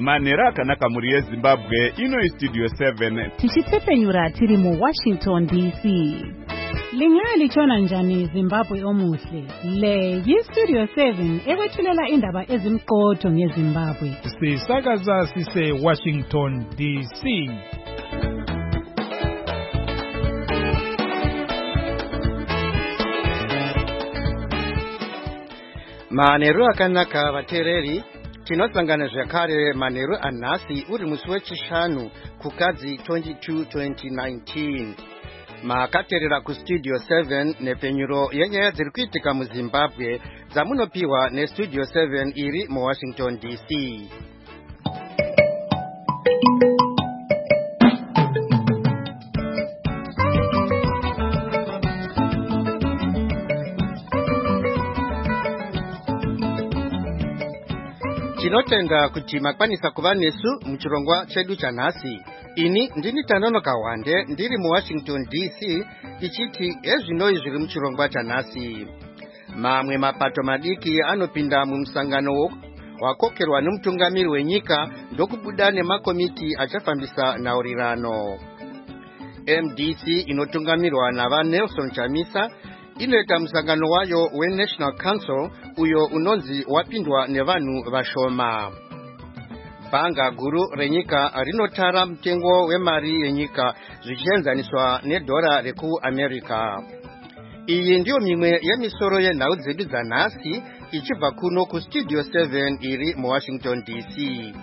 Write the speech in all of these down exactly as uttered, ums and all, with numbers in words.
Manera akanaka muri yeZimbabwe ino Studio seven. Tichitsepenyura tiri mu Washington D C. Lingali chona njani Zimbabwe omuhle. Le yi Studio seven ekwethulela indaba ezimqotho ngeZimbabwe. Sisakaza sise Washington D C. Manero akanaka batereri tinosangana zvakare manero anhasi uri musi wechishanu kukadzi twenty-two twenty nineteen. Makaterera ku Studio seven nepenyuro yenyaya dziri kuitika muZimbabwe dzamunopiwa neStudio seven iri muWashington D C. Tinotenda kuti makwanisa kuva nesu muchirongwa chedu chanhasi. Ini ndini Tanono Kawande ndiri muWashington D C tichiti ezvinoi zviri muchirongwa chanhasi. Mamwe mapato madiki anopinda mumusangano wakokerwa nomutungamiri wenyika ndokubuda nemakomiti achafambisa nhaurirano. M D C inotungamirwa nava Nelson Chamisa inoita musangano wayo weNational Council uyo unonzi wapindwa nevanhu vashoma. Bhanga guru renyika rinotara mutengo wemari yenyika zvichienzaniswa nedhora reku America. Iyi ndiyo mimwe yemisoro yenhau dzedu dzanhasi ichibva kuno ku Studio seven iri muWashington D C.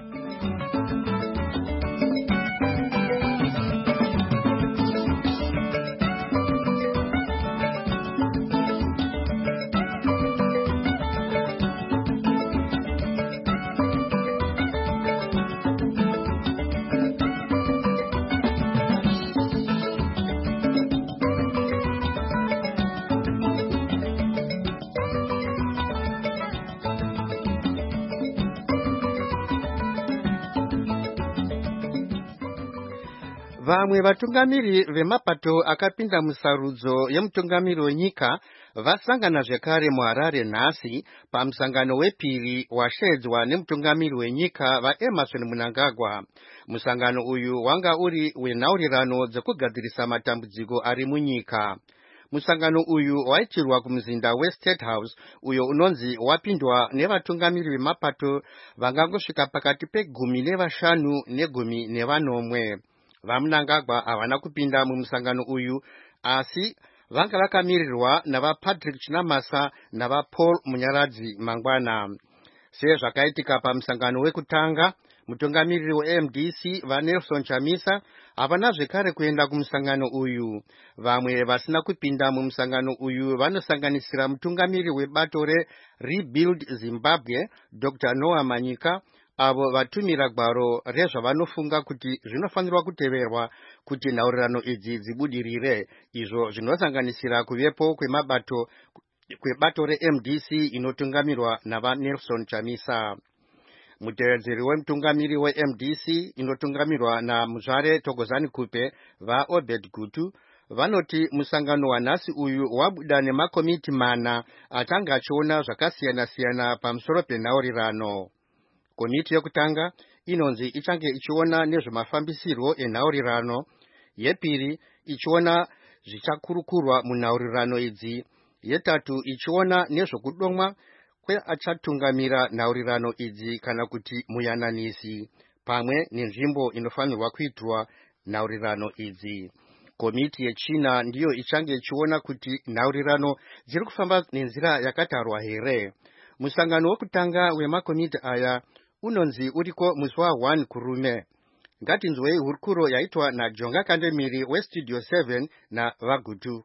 Vamwe vatungamiri vemapato akapinda musarudzo yemutungamiri wenyika vasangana zvekare muHarare nhasi pamusangano wepiri washedzwa nemutungamiri wenyika vaEmerson Mnangagwa. Musangano uyu wanga uri wenhaurirano dzekugadzirisa matambudziko ari munyika. Musangano uyu waitirwa kumuzinda weState House uyo unonzi wapindwa nevatungamiri vemapato vangangosvika pakati pegumi nevashanu negumi nevanomwe. VaMnangagwa havana kupinda mumusangano uyu asi vanga vakamirirwa navaPatrick Chinamasa navaPaul Munyaradzi mangwana. Sezvakaitika pamusangano wekutanga, mutungamiriri weM D C vaNelson Chamisa havana zvekare kuenda kumusangano uyu. Vamwe vasina kupinda mumusangano uyu vanosanganisira mutungamiri webato reRebuild Zimbabwe Doctor Noah Manyika, avo vatumira gwaro rezvavanofunga kuti zvinofanirwa kuteverwa kuti nhaurirano idzi dzibudirire, izvo zvinosanganisira kuvepo kwemabato kwebato reM D C inotungamirwa navaNelson Chamisa. Mutevedzeri wemutungamiri weM D C inotungamirwa naMuzvare Thokozani Kupe vaObed Gutu vanoti musangano wanhasi uyu wabuda nemakomiti mana atanga achiona zvakasiyana-siyana pamusoro penhaurirano. Komiti yekutanga inonzi ichange ichiona nezvemafambisirwo enhaurirano, yepiri ichiona zvichakurukurwa munhaurirano idzi, yetatu ichiona nezvokudomwa kweachatungamira nhaurirano idzi kana kuti muyananisi, pamwe nenzvimbo inofanirwa kuitirwa nhaurirano idzi. Komiti yechina ndiyo ichange ichiona kuti nhaurirano dziri kufamba nenzira yakatarwa here. Musangano wekutanga wemakomiti aya unonzi uriko musi wa one kurume. Ngatinzwei hurukuro yaitwa naJonga Kandemiri weStudio seven navaGutu.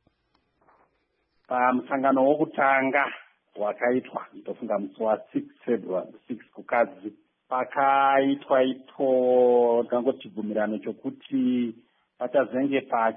Pamusangano wokutanga wakaitwa ndofunga musi wa6 February six kukadzi pakaitwa ipo ngangoti bvumirano chokuti pachazenge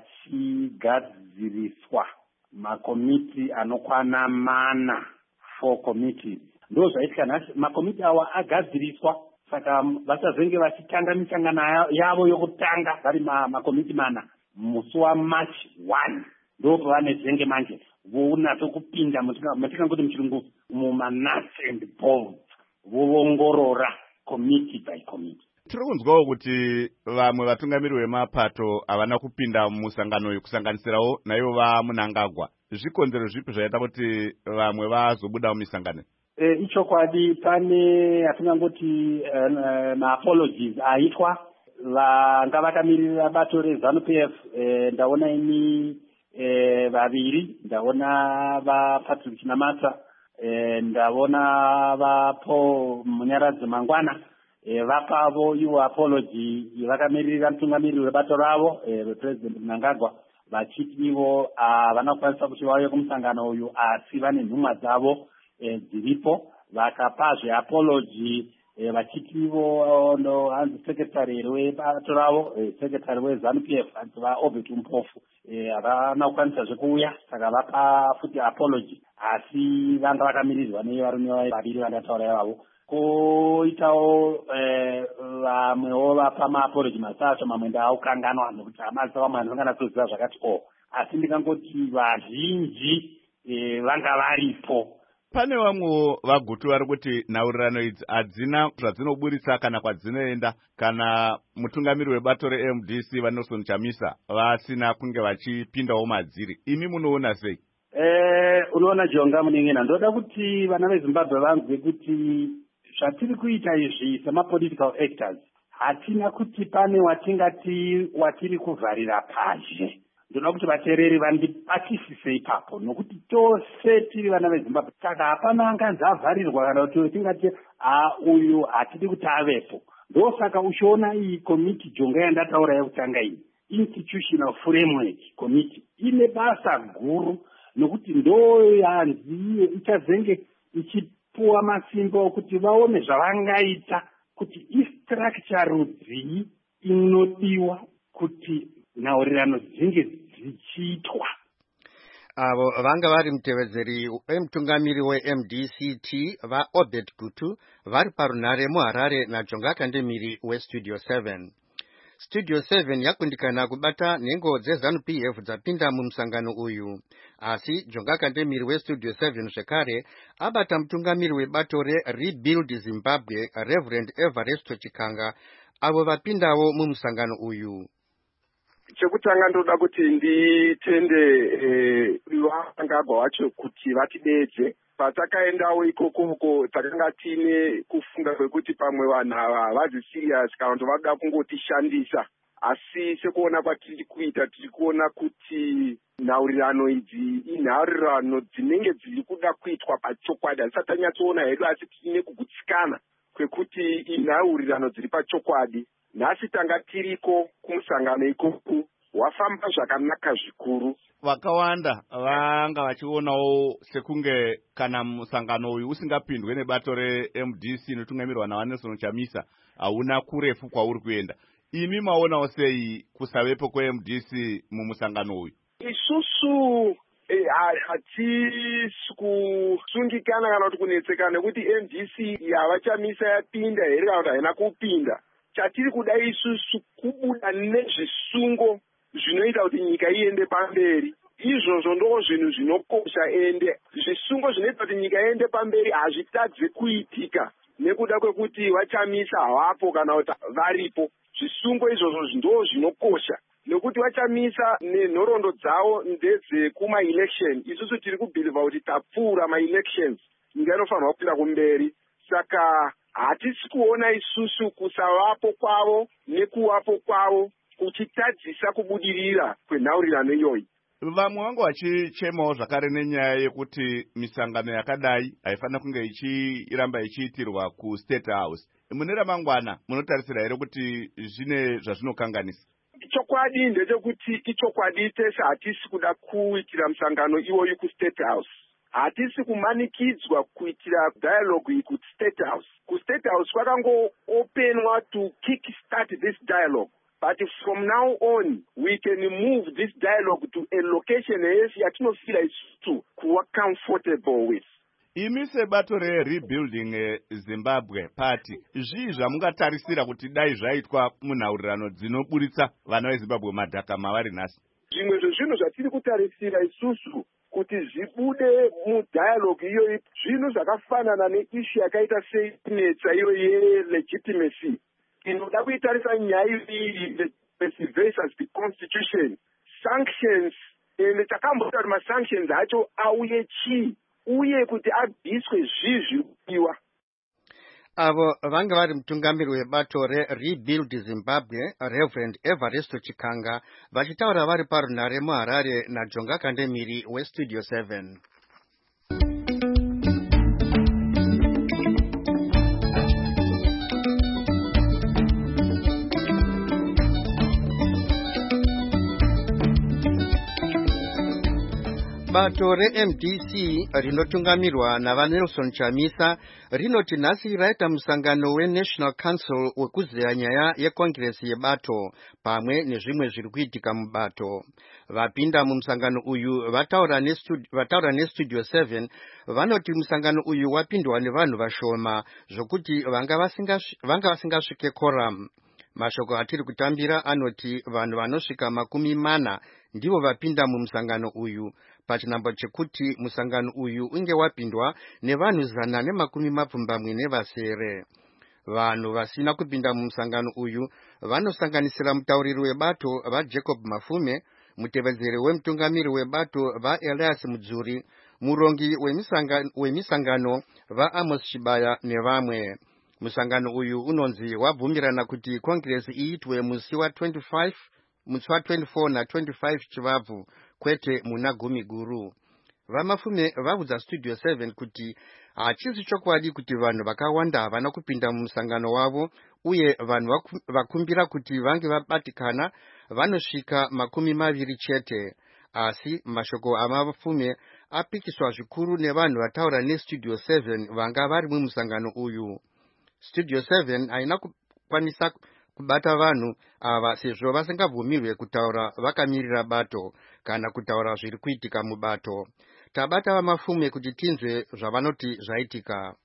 pachigadziriswa makomiti anokwana mana four committees. Ndo zvaitika nhasi makomiti awa agadziriswa saka vachazenge vachitanga misangano yavo yokutanga vari makomiti mana musi waMarch one ndo pavanezenge manje vonato kupinda mutingangoti muchirungu mumanuts and bolts voongorora committee by committee. Tiri kunzwawo kuti vamwe vatungamiri vemapato havana kupinda musangano uyu kusanganisirawo naivo vaMunangagwa. Zvikonzero zvipi zvaita kuti vamwe vazobuda mumisangano? E, ichokwadi pane atingangoti uh, ma-apologies aitwa vanga vakamirira bato reZANU-P F. E, ndaona ini e, vaviri, ndaona vaPatrick Chinamasa, e, ndaona vaPaul Munyaradzi Mangwana. E, vapavo iwo apology vakamirira mutungamiriri webato ravo e, President Mnangagwa vachiti ivo havana kukwanisa kuti vauye kumusangano uyu asi vane nhumwa dzavo e, dziripo. Vakapazve apology e, vachiti ivo no hanzi secretary webato ravo e, secretary weZANU-P F hanzi vaObert Mpofu havana e, kukwanisa zvekuuya, saka vapa futi apology asi vanga vakamirirwa nevarume vaviri vandataura ivavo. Koitawo vamwewo vapa maapology masatsva, mamwe ndaakukanganwa nokuti hamazi vamwe vanongana kuziva zvakati o, asi ndikangoti vazhinji vanga varipo. Pane vamwe vagutu vari kuti nhaurirano idzi hadzina zvadzinoburitsa kana kwadzinoenda kana mutungamiri webato reM D C vaNelson Chamisa vasina kunge vachipindawo madziri. Imi munoona sei? Eh, unoona Jonga Munengena, ndoda kuti vana veZimbabwe vanzwe kuti zvatiri kuita izvi sema-political actors hatina kuti pane watingati watiri kuvharira pazhe. Ndoda kuti vateereri vandibatisise ipapo nokuti tose tiri vana veZimbabwe, saka hapana anganzi avharirwa kana kuti tingati a uyu hatidi kuti avepo. Ndosaka uchiona iyi committee Jonga yandataura yekutanga iyi institutional framework committee ine basa guru nokuti ndo yanzi ichazenge ichipuwa masimba okuti vaone zvavangaita kuti istructure rudzii inodiwa kuti nhaurirano dzinge dzichiitwa. Avo vanga vari mutevedzeri wemutungamiri weM D C T vaObert Gutu vari parunhare muHarare naJonga Kandemiri weStudio seven. Studio seven yakundikana kubata nhengo dzeZANU-P F dzapinda mumusangano uyu, asi Jonga Kandemiri weStudio seven zvekare abata mutungamiri webato reRebuild Zimbabwe Reverend Evaristo Chikanga avo vapindawo mumusangano uyu. Chekutanga ndoda kuti nditende eh, Mnangagwa wacho kuti vatidedze. Patakaendawo ikoko uko takanga tine kufunga kwekuti pamwe vanhu ava havazi serious kana kuti vanoda kungotishandisa, asi sekuona kwatiri kuita tiri kuona kuti nhaurirano idzi inhaurirano dzinenge dziri kuda kuitwa pachokwadi. Hatisati tanyatsoona hedu asi tine kugutsikana kwekuti inhaurirano dziri pachokwadi. Nhasi tanga tiriko kumusangano ikoko wafamba zvakanaka zvikuru. Vakawanda vanga vachionawo sekunge kana musangano uyu usingapindwe nebato reM D C inotungamirwa naVaNelson Chamisa hauna kurefu kwauri kuenda. Imi maonawo sei kusavepo kweM D C mumusangano uyu? Isusu hatisi kusungikana kana kuti kunetsekana nekuti M D C yavaChamisa yapinda here kana kuti haina kupinda. Chatiri kuda isusu kubuda nezvisungo zvinoita kuti nyika iende pamberi. Izvozvo ndo zvinhu zvinokosha, ende zvisungo zvinoita kuti nyika iende pamberi hazvitadze kuitika nekuda kwekuti vaChamisa havapo kana kuti varipo. Zvisungo izvozvo ndo zvinokosha nekuti vaChamisa nenhoroondo dzavo ndedzekuma-election. Isusu tiri kubhiliva kuti tapfuura ma-elections, nyika inofanirwa kupinda kumberi. Saka hatisi kuona isusu kusavapo kwavo nekuvapo kwavo kuchitadzisa kubudirira kwenhaurirano iyoyi. Vamwe vangu vachichemawo zvakare nenyaya yekuti misangano yakadai haifanira kunge ichiramba ichiitirwa kuState House. Mune ramangwana munotarisira here kuti zvine zvazvinokanganisa? Chokwadi ndechekuti ichokwadi tese hatisi kuda kuitira musangano iwoyu kuState House. Hatisi kumanikidzwa kuitira dialogue iyi kuState House. KuState House kwakangoopenwa to kick start this dialogue. But from now on, we can move this dialogue to a location yatinofila isusu kuwa comfortable with. Imi sebato reRebuilding Zimbabwe Party, zvii zvamungatarisira kuti dai zvaitwa munhaurirano dzinoburitsa vana veZimbabwe madhaka mavari nhasi? Zvimwe zvezvinhu zvatiri kutarisira isusu kuti zvibude mudialogue iyoyi zvinhu zvakafanana neishu yakaita seinetsa iyo yelegitimacy inoda kuitarisa nyaya iviri, legitimacy versus the constitution, sanctions, takambota kuti masanctions acho auye chii uye kuti abviswe zvizvi kupiwa. Avo vanga vari mutungamiri webato reRebuild Zimbabwe, Reverend Evaristo Chikanga, vachitaura vari parunhare muHarare naJonga Kandemiri weStudio seven. Bato re-M D C rinotungamirwa navaNelson Chamisa rinoti nhasi raita musangano weNational Council wekuzeya nyaya yekongresi yebato pamwe nezvimwe zviri kuitika mubato. Vapinda mumusangano uyu vataura neStudio seven vanoti musangano uyu wapindwa nevanhu vashoma zvokuti vanga vasingasvike quorum. Mashoko atiri kutambira anoti vanhu vanosvika makumi mana ndivo vapinda mumusangano uyu, pachinambo chekuti musangano uyu unge wapindwa nevanhu zana nemakumi mapfumbamwe nevasere. Vanhu vasina kupinda mumusangano uyu vanosanganisira mutauriri webato vaJacob Mafume, mutevedzeri wemutungamiri webato vaElias Mudzuri, murongi wemisangano vaAmos Chibaya nevamwe. Musangano uyu unonzi wabvumirana kuti kongresi iitwe musi wa twenty-five, musi wa twenty-four na twenty-five Chivabvu, kwete muna gumi guru. Vamafume vaudza Studio seven kuti hachisi chokwadi kuti vanhu vakawanda havana kupinda mumusangano wavo, uye vanhu vakumbira kuti vange vabatikana vanosvika makumi maviri chete. Asi mashoko amafume apikiswa zvikuru nevanhu vataura neStudio seven vanga vari mumusangano uyu. Studio seven haina kukwanisa kubata vanhu ava sezvo vasingabvumirwe kutaura vakamirira bato kana kutaura zviri kuitika mubato. Tabata vamafume kuti tinzwe zvavanoti zvaitika.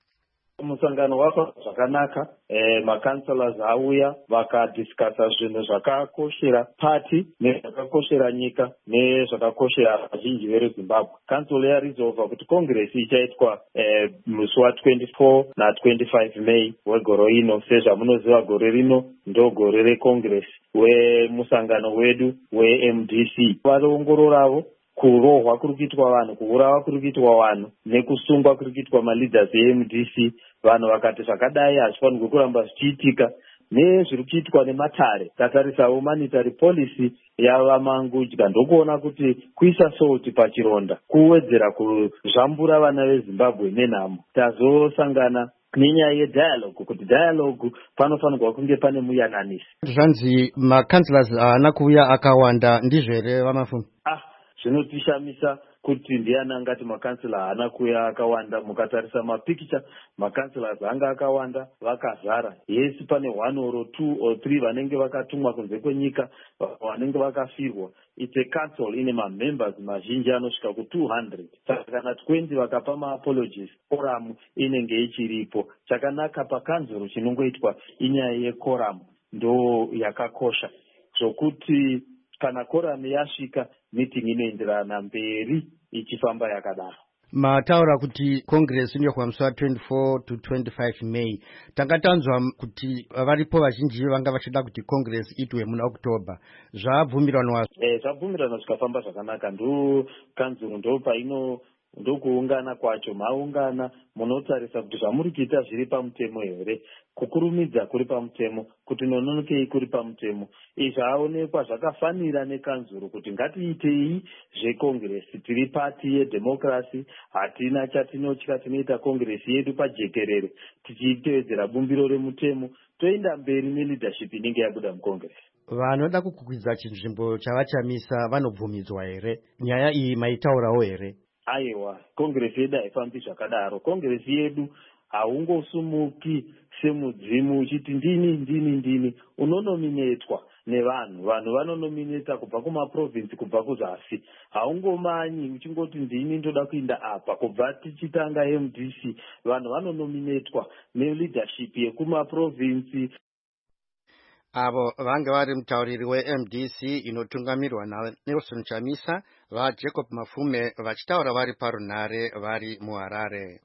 Musangano wako zvakanaka, eh, makanselas auya vakadiskasa zvinhu zvakakoshera pati nezvakakoshera nyika nezvakakoshera vazhinji veRezimbabwe. Kanselo yarizova kuti kongresi ichaitwa eh, musi wa twenty-four na twenty-five May wegore ino. Sezvamunoziva gore rino ndo gore rekongresi wemusangano wedu weM D C. Vaongororavo kurohwa kuri kuitwa vanhu, kuurawa kuri kuitwa vanhu nekusungwa kuri kuitwa maleaders eM D C. Vanhu vakati zvakadai hazvifanirwi kuramba zvichiitika, nezviri kuitwa nematare. Tatarisawo monetary policy yavamangudya ndokuona kuti kuisa salt pachironda kuwedzera kuzvambura vana veZimbabwe nenhamo. Tazosangana nenyaya yedialogue, kuti dialogue panofanirwa kunge pane muyananisi. Zvanzi makanselas haana kuuya akawanda, ndizvo here vamafume? Ah, zvinotishamisa kuti ndiana ngati makansela haana kuuya akawanda. Mukatarisa mapikicha makanselas anga akawanda vakazara. Yesi pane one or two or three vanenge vakatumwa kunze kwenyika vanenge vakafirwa. It's a council ine mamembers mazhinji anosvika ku two hundred. Saka kana twenty vakapa maapologies, quorum inenge ichiripo. Chakanaka pakanzuro chinongoitwa inyaya yequorum ndo yakakosha, zvokuti kana quorum yasvika meeting inoenderana mberi ichifamba yakadaro. Mataura kuti kongresi inoitwa musi wa twenty-four to twenty-five May. Tangatanzwa kuti varipo vazhinji vanga vachida kuti kongresi itwe muna Oktoba. Zvabvumiranwa eh zvabvumiranwa zvikafamba zvakanaka. Ndo kanzuro ndo paino ndokuungana kwacho. Maungana munotarisa kuti zvamuri kuita zviri pamutemo here, kukurumidza kuri pamutemo, kuti nononokei kuri pamutemo. Izvi zvaonekwa zvakafanira nekanzuro kuti ngatiitei zvekongresi. Tiri pati yedhemokrasi, hatina chatinotya, tinoita kongresi yedu pajekerere tichitevedzera bumbiro remutemo, toenda mberi neleadership inenge yabuda mukongresi. Vanoda kukwidza chinzvimbo chavachamisa vanobvumidzwa here? Nyaya iyi maitaurawo here? Aiwa, kongresi yedu haifambi zvakadaro. Kongresi yedu haungosumuki semudzimu uchiti ndini ndini ndini. Unonominetwa nevanhu. Vanhu vanonomineta kubva kumaprovinsi, kubva kuzasi. Haungomanyi uchingoti ndini ndoda kuinda apa. Kubva tichitanga M D C vanhu vanonominetwa neleadership yekumaprovinsi. abo vange vari mutauriri we-M D C inotungamirwa naNelson Chamisa vaJacob Mafume vachitaura vari parunhare vari muHarare.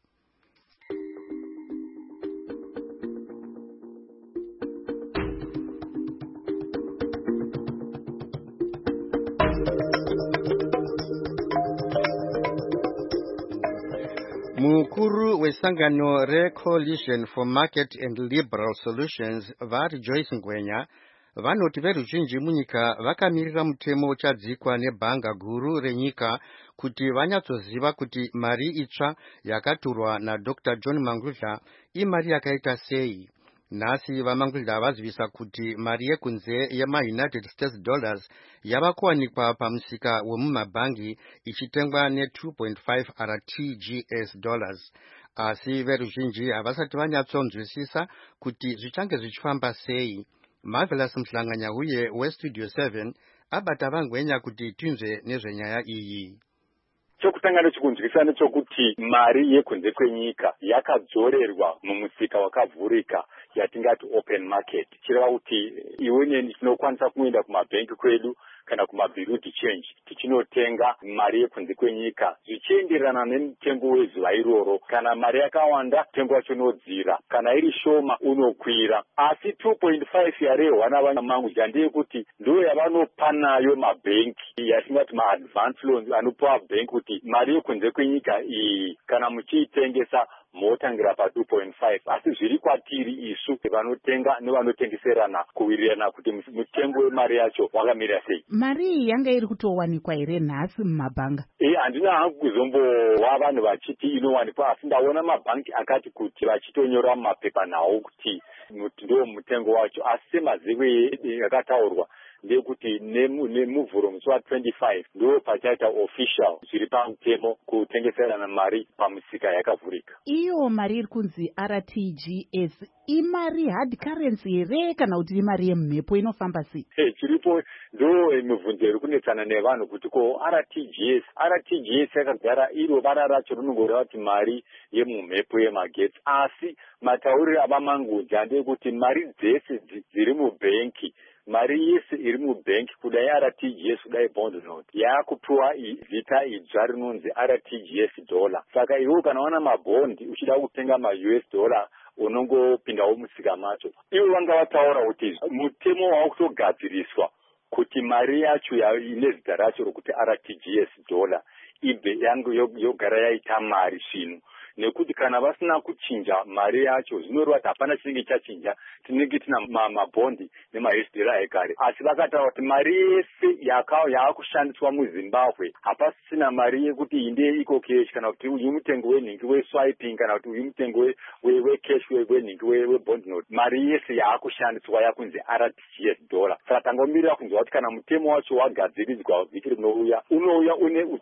Mukuru wesangano re-Coalition for Market and Liberal Solutions vari Joyce Ngwenya vanoti veruzhinji munyika vakamirira mutemo uchadzikwa nebhanga guru renyika kuti vanyatsoziva kuti mari itsva yakaturwa naDr John Mangudla imari yakaita sei. Nhasi vaMangudla vazivisa kuti mari yekunze yema-United States dollars yava kuwanikwa pamusika wemumabhangi ichitengwa ne two point five R T G S dollars. Asi veruzhinji havasati vanyatsonzwisisa kuti zvichange zvichifamba sei. Marvelous Mhlanganya uye weStudio seven abata vaNgwenya kuti tinzwe nezvenyaya iyi. Chokutanga nechikunzwisa nechokuti mari yekunze kwenyika yakadzorerwa mumusika wakavhurika yatingati open market. Chireva kuti iwe neni tinokwanisa kuenda kumabhenki kwedu kana kumabureau de change tichinotenga mari yekunze kwenyika zvichienderana nemutengo wezuva iroro. Kana mari yakawanda mutengo wacho unodzira, kana iri shoma unokwira. Asi two point five yarehwa navaMangudla ndeyekuti ndo yavanopa nayo mabhenki yatingati ma-advance loans anopa bhenki kuti mari yekunze kwenyika iyi kana muchiitengesa motangira pa two point five. Asi zviri kwatiri isu vanotenga nevanotengeserana kuwirirana kuti mutengo wemari yacho wakamira sei. Mari iyi yanga iri kutowanikwa here nhasi mumabhanga? Eh, handina hangu kuzombowa vanhu vachiti inowanikwa, asi ndaona mabhanki akati kuti vachitonyora mumapepa nawo kuti ndo mutengo wacho. Asi semazivo yakataurwa ndekuti nemuvhuro musi wa twenty-five ndo pachaita official zviri pamutemo kutengeserana mari pamusika yakavhurika. Iyo mari iri kunzi R T G S imari hard currency here kana kuti imari yemhepo inofamba sei? Hey, chiripo ndo mibvunzo iri kunetsana nevanhu kuti ko R T G S R T G S yakagara iro vara racho rinongoreva kuti mari yemumhepo yemagetsi. Asi matauriro avaMangudla ndekuti mari dzese dziri mubhenki, mari yese iri mubhenki kudai R T G S kudai bond note yakupiwa zita idzva rinonzi R T G S dollar. Saka iwe kana wana mabhondi uchida kutenga ma-U S dollar unongopindawo musika macho. Ivo vanga vataura kuti mutemo wakutogadziriswa kuti mari yacho ine zita racho rokuti R T G S dollar ibve yangu yogara yaita mari zvino. Nekuti kana vasina kuchinja mari yacho zvinoreva kuti hapana chinenge chachinja, tinenge tina mabhondi nema-U S dollar ekare. Asi vakataura kuti mari yese yaakushandiswa muZimbabwe hapasina mari yekuti inde iko cash kana kuti uyu mutengo wenhingi weswiping kana kuti uyu mutengo wecash wenhingi webond note. Mari yese yaakushandiswa yakunzi R T G S dollar. Saka tangomirira kunzwa kuti kana mutemo wacho wagadziridzwa vhiki rinouya unouya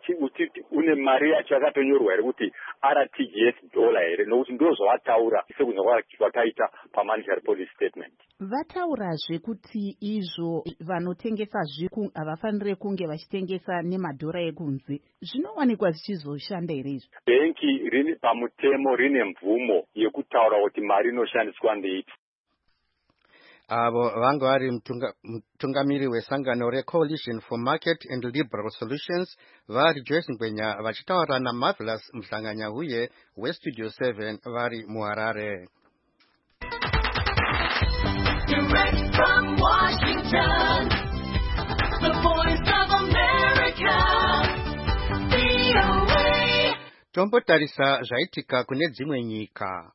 une mari yacho yakatonyorwa here kuti R T G S dollar here, nokuti ndo zvavataura sekunze kwakaita pamonetary policy statement. Vataurazve kuti izvo vanotengesa zviku havafanire kunge vachitengesa nemadhora ekunze. Zvinowanikwa zvichizoshanda here izvo? Bhenki rini pamutemo rine mvumo yekutaura kuti mari inoshandiswa ndeiti. Avo vanga vari mutungamiri wesangano re-Coalition for Market and Liberal Solutions vari Joyce Ngwenya vachitaura naMarvelous Mhlanganya uye weStudio seven vari muHarare. Direct from Washington, the voice of America, V O A. Tombotarisa zvaitika kune dzimwe nyika.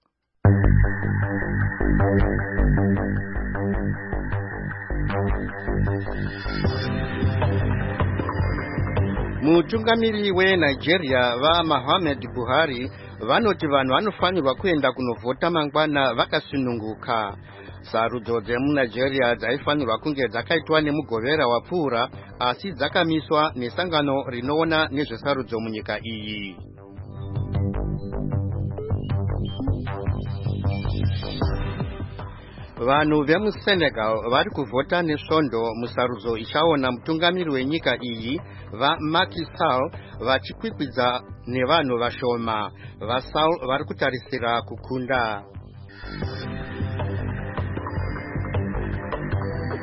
Mutungamiri weNigeria vaMuhammad Buhari vanoti vanhu vanofanirwa kuenda kunovhota mangwana vakasununguka. Sarudzo dzemuNigeria dzaifanirwa kunge dzakaitwa nemugovera wapfuura, asi dzakamiswa nesangano rinoona nezvesarudzo munyika iyi. Vanhu vemuSenegal vari kuvhota nesvondo musarudzo ichaona mutungamiri wenyika iyi vaMacky Sall vachikwikwidza nevanhu vashoma. VaSall vari kutarisira kukunda.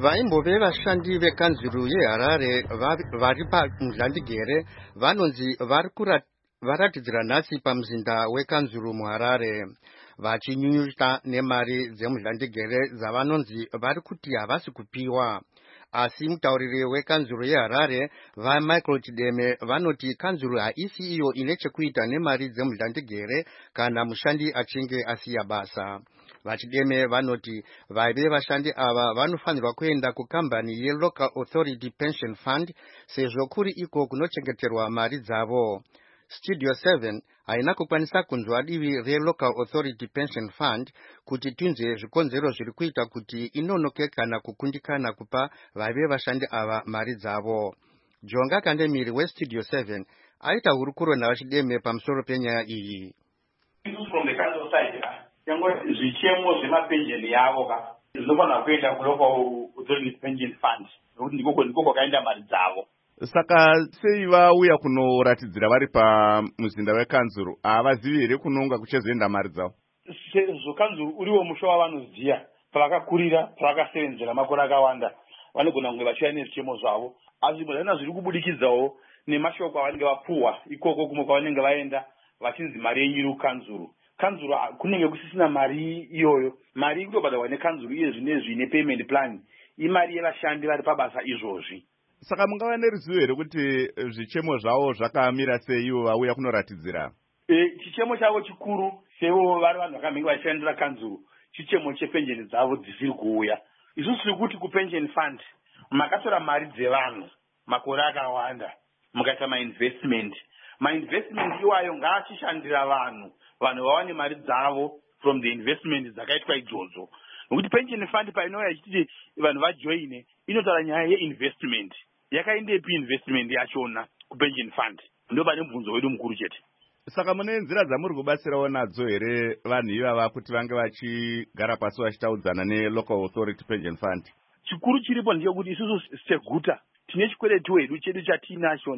Vaimbove vashandi vekanzuru yeHarare vari paMhlandigere vanonzi varatidzira nhasi pamuzinda wekanzuru muHarare vachinyunyuta nemari dzeMhlandigere dzavanonzi vari kuti havasi kupiwa. Asi mutauriri wekanzuru yeHarare vaMichael Chideme vanoti kanzuru haisi iyo ine chekuita nemari dzeMhlandigere kana mushandi achinge asiya basa. Vachideme vanoti vaive vashandi ava vanofanirwa kuenda kukambani yeLocal Authority Pension Fund sezvo kuri iko kunochengeterwa mari dzavo. Studio seven haina kukwanisa kunzwa divi reLocal Authority Pension Fund kuti tunze zvikonzero zviri kuita kuti inonoke kana kukundikana kupa vaive vashandi ava mari dzavo. Jonga Kandemiri weStudio seven aita hurukuro navachideme pamusoro penyaya iyi. From the council side, yango zvichemo zvemapensheni yavo ka zvinofanira kuenda kuLocal Authority Pension Fund nokuti ndiko ndiko kwakaenda mari dzavo. Saka sei vauya kunoratidzira vari pamuzinda wekanzuru havazivi here kunonga kuchezoenda mari dzavo? Sezvo kanzuru uriwo musha wavanoziya pavakakurira pavakasevenzera makore akawanda vanogona kunge vachiuya nezvichemo zvavo, asi zvimwe zviri kubudikidzawo nemashoko avanenge vapuhwa ikoko kumwe kwavanenge vaenda vachinzi mari yenyu kanzuru. Kanzuru kunenge kusisina mari iyoyo, mari ikutobhadharwa nekanzuru iye zvinezvi nepayment plan imari yevashandi vari pabasa izvozvi. Saka mungava neruzivo here kuti zvichemo zvavo zvakamira sei ivo vauya kunoratidzira? E, chichemo chavo chikuru sevo vari vanhu vakamhenge vachishandira kanzuru chichemo chepensheni dzavo dzisiri kuuya. Isusu tiri kuti kupension fund makatora mari dzevanhu makore akawanda mukaita mainvestment. Mainvestment iwayo ngaachishandira vanhu, vanhu vawane mari dzavo from the investment dzakaitwa idzodzo. Nokuti pension fund painouya ichiti vanhu vajoine inotaura nyaya yeinvestment. Yakaendepi investment yachona kupension fund? Ndo pane mubvunzo wedu mukuru chete. Saka mune nzira dzamuri kubatsirawo nadzo here vanhu ivava kuti vange vachigara pasi vachitaudzana neLocal Authority Pension Fund? Chikuru chiripo ndechekuti isusu seguta tine chikwereti wedu chedu chatinacho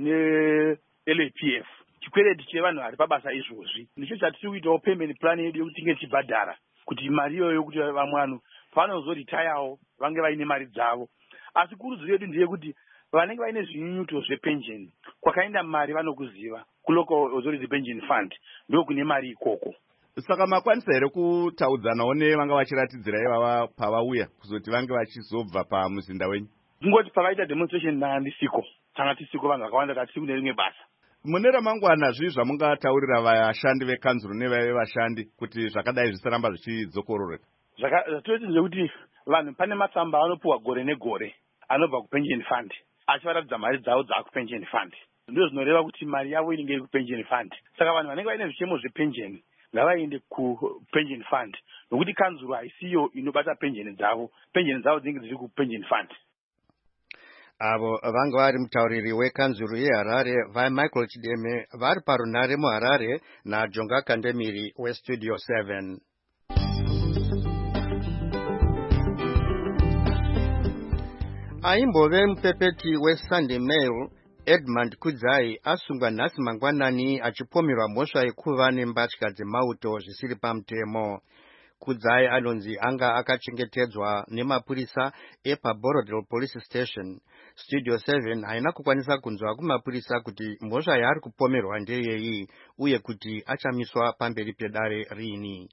neL A P F, chikwereti chevanhu vari pabasa izvozvi. Ndicho chatiri kuitawo payment plan yedu yokuti tinge tichibhadhara kuti mari iyoyo kuti vamwe vanhu pavanozoritayawo vange vaine mari dzavo. Asi kurudziro yedu ndeyekuti vanenge vaine zvinyunyuto zvepensheni kwakaenda mari vanokuziva kuLocal Authority Pension Fund ndo kune mari ikoko. Saka makwanisa here kutaudzanawo nevanga vachiratidzira ivava pavauya kuzoti vange vachizobva pamuzinda wenyu? Kungoti pavaita demonstration nandisiko tanga tisiko vanhu vakawanda tatisi kune rimwe basa. Mune ramangwana zvii zvamungataurira vashandi vekanzuru nevaive vashandi kuti zvakadai zvisaramba zvichidzokororeka? Zvatoti ndezvekuti vanhu pane matsamba anopuhwa gore negore anobva kupension fund achivaratidza mari dzavo dzakupension fund. Ndo zvinoreva kuti mari yavo inenge iri kupension fund. Saka vanhu vanenge vaine zvichemo zvepensheni ngavaende kupension fund nokuti kanzuru haisiyo inobata pensheni dzavo, pensheni dzavo dzinenge dziri kupension fund. Avo vanga vari mutauriri wekanzuru yeHarare vaMichael Chideme vari parunare muHarare naJonga Kandemiri weStudio seven. Aimbove mupepeti weSunday Mail Edmund Kudzai asungwa nhasi mangwanani achipomerwa mhosva yekuva nembatya dzemauto zvisiri pamutemo. Kudzai anonzi anga akachengetedzwa nemapurisa epaBorodale Police Station. Studio seven haina kukwanisa kunzwa kumapurisa kuti mhosva yaari kupomerwa ndeyei uye kuti achamiswa pamberi pedare rini.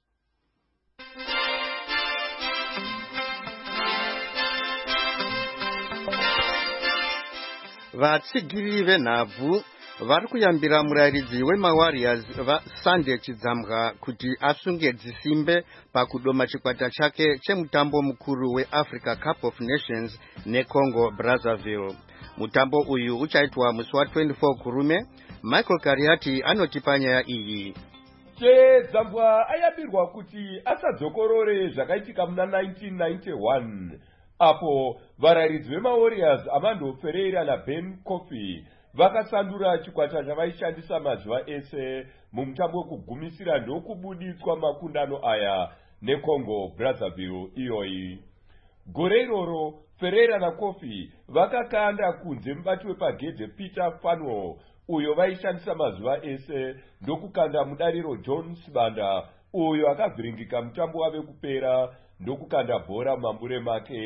Vatsigiri venhabvu vari kuyambira murayiridzi wemaWarriors vaSunday Chidzamga kuti asunge dzisimbe pakudoma chikwata chake chemutambo mukuru weAfrica Cup of Nations neCongo Brazzaville. Mutambo uyu uchaitwa musi wa twenty-four kurume. Michael Kariati anotipa nyaya iyi. Chidzamga ayambirwa kuti asadzokorore zvakaitika muna nineteen ninety-one apo varayiridzi vemaWarriors Amando Ferreira naBen Kofi vakasandura chikwata chavaishandisa mazuva ese mumutambo wekugumisira ndokubuditswa makundano aya neCongo Brazzaville iyoyi. Gore iroro Ferreira naKofi vakakanda kunze mubati wepagedhe Peter Fanuel uyo vaishandisa mazuva ese ndokukanda mudariro John Sibanda uyo akavhiringika mutambo wave kupera ndokukanda bhora mumambure make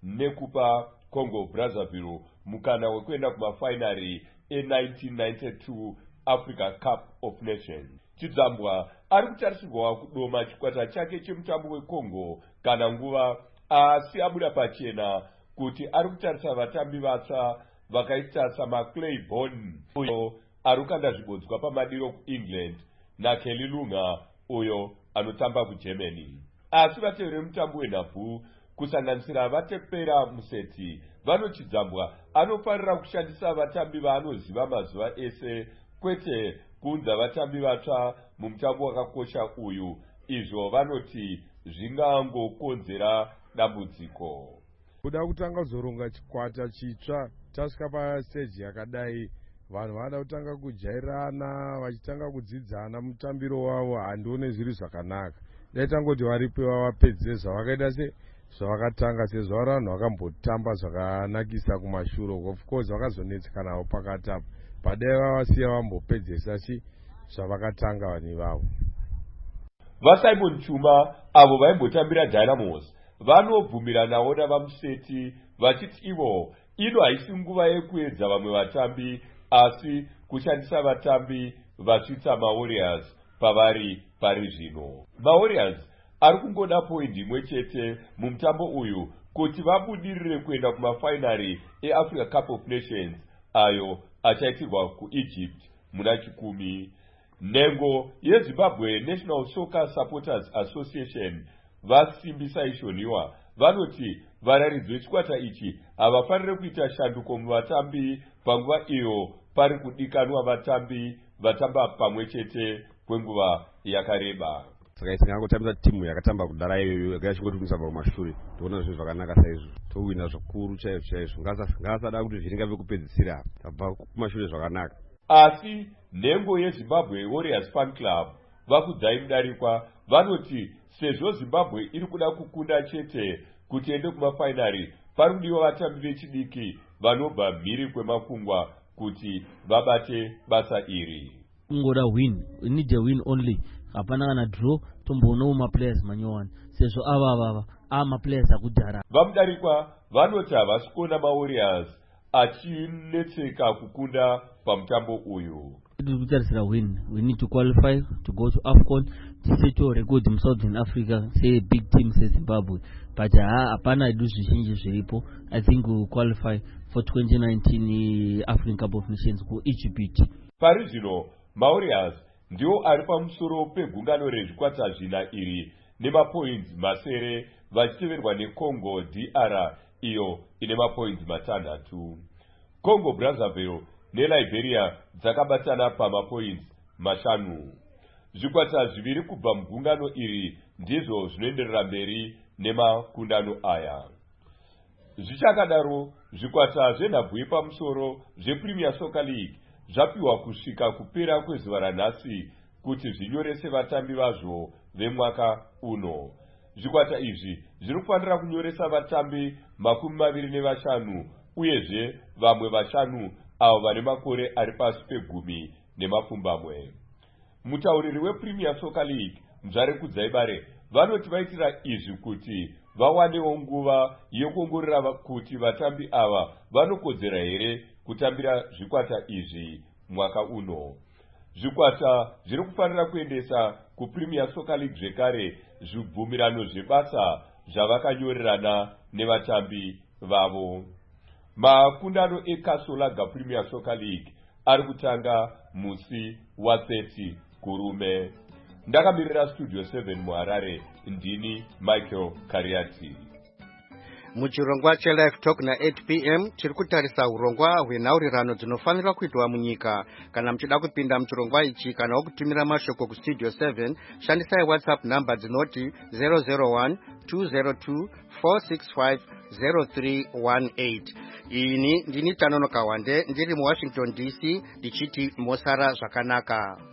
nekupa Congo Brazzaville mukana wekuenda kumafinari e-nineteen ninety-two Africa Cup of Nations. Chidzambwa ari kutarisirwa kudoma chikwata chake chemutambo weCongo kana nguva, asi abuda pachena kuti ari kutarisa vatambi vatsva vakaita samaClayborn uyo ari kukanda zvibodzwa pamadiro kuEngland naKelly Lunga uyo anotamba kuGermany. Asi vateveri vemutambo wenhabvu kusanganisira vatepera Museti vanochidzambwa anofanira kushandisa vatambi vaanoziva mazuva ese, kwete kuunza vatambi vatsva mumutambo wakakosha uyu. Izvo vanoti zvingangokonzera dambudziko. Kuda kutanga kuzoronga chikwata chitsva tasvika pastage yakadai, vanhu vanoda kutanga kujairana vachitanga kudzidzana mutambiro wavo. Handione zviri zvakanaka. Daitangoti varipewa vapedzise zvavakaita se zvavakatanga, sezvo vari vanhu vakambotamba zvakanakisa kumashure. Of course vakazonetsekanawo pakati apo, padai vavasiya vambopedzisa chi zvavakatanga vanhu ivavo. VaSimon Chuma avo vaimbotambira Dynamos vanobvumiranawo navaMuseti vachiti ivo ino haisi nguva yekuedza vamwe vatambi, asi kushandisa vatambi vachiita maWarriors pavari pari zvino. MaWarriors ari kungoda poindi imwe chete mumutambo uyu kuti vabudirire kuenda kumafinari eAfrica Cup of Nations ayo achaitirwa kuEgypt muna chikumi. Nhengo yeZimbabwe National Soccer Supporters Association vasimbisa ishoniwa vanoti vararidzi vechikwata ichi havafaniri kuita shanduko muvatambi panguva iyo pari kudikanwa vatambi vatamba pamwe chete kwenguva yakareba. Saka isi ngangotambisa timu yakatamba kudara iyoyo yakachingotungisa pakumashure. Toona zvinhu zvakanaka saizvo, towina zvikuru chaizvo chaizvo. Ngasada kuti zviringa vekupedzisira tabva kumashure zvakanaka. Asi nhengo yeZimbabwe Warriors Fan Club vakudzai mudarikwa vanoti sezvo Zimbabwe iri kuda kukunda chete kuti ende kumafinari, pari kudiwa vatambi vechidiki vanobva mhiri kwemakungwa kuti vabate basa iri. Kungoda win, we need a win only. Hapana kana draw tomboonawo maplayers manyowani, sezvo ava vava ama players akudhara. Vamudarikwa vanoti havasi kuona maWarriors achinetseka kukunda pamutambo uyu. Kutarisira win, we need to qualify to go to AFCON, tiseto record in Southern Africa, say a big team say Zimbabwe, but hapana idu zvizhinji zviripo. I think we will qualify for twenty nineteen African Cup of Nations ku Egypt. Pari zvino maWarriors ndiwo ari pamusoro pegungano rezvikwata zvina iri nemapoints masere, vachiteverwa neCongo D R iyo ine mapoints matanhatu. Congo Brazzaville neLiberia dzakabatana pamapoints mashanu. Zvikwata zviviri kubva mugungano iri ndizvo zvinoenderera mberi nemakundano aya. Zvichakadaro zvikwata zvenhabvu yepamusoro zvePremier Soccer League zvapiwa kusvika kupera kwezuva ranhasi kuti zvinyorese vatambi vazvo vemwaka uno. Zvikwata izvi zvinofanira kunyoresa vatambi makumi maviri nevashanu uyezve vamwe vashanu avo vane makore ari pasi pegumi nemapfumbamwe. Mutauriri wePremier Soccer League Mzvare Kudzaibare vanoti vaitira izvi kuti vawanewo nguva yekuongorora kuti vatambi ava vanokodzera here kutambira zvikwata izvi mwaka uno. Zvikwata zviri kufanira kuendesa kuPremier Soccer League zvekare zvibvumirano zvebasa zvavakanyorerana nevatambi vavo. Makundano eKasolaga Premier Soccer League ari kutanga musi wathirty kurume. Ndakamirira Studio seven muHarare, ndini Michael Kariati. Muchirongwa cheLive Talk na eight p m tiri kutarisa urongwa hwenhaurirano dzinofanira kuitwa munyika. Kana muchida kupinda muchirongwa ichi kana wokutumira mashoko kuStudio seven, shandisai WhatsApp number dzinoti zero zero one two zero two four six five zero three one eight. Ini ndini Tanono Kawande ndiri muWashington D C ndichiti mosara zvakanaka.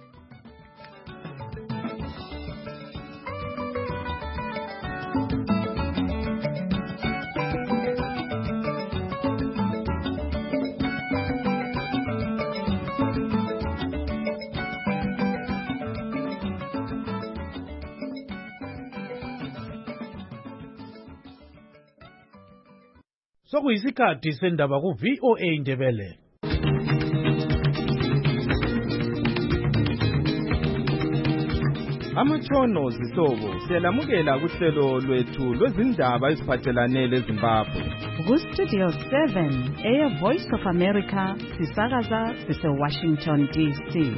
sokuyisikhathi sendaba ku-V O A Indebele. Amatshono zihlobo siyalamukela kuhlelo lwethu lwezindaba eziphathelane leZimbabwe. Ku-Studio seven, Air Voice of America, sisakaza sise-Washington D C.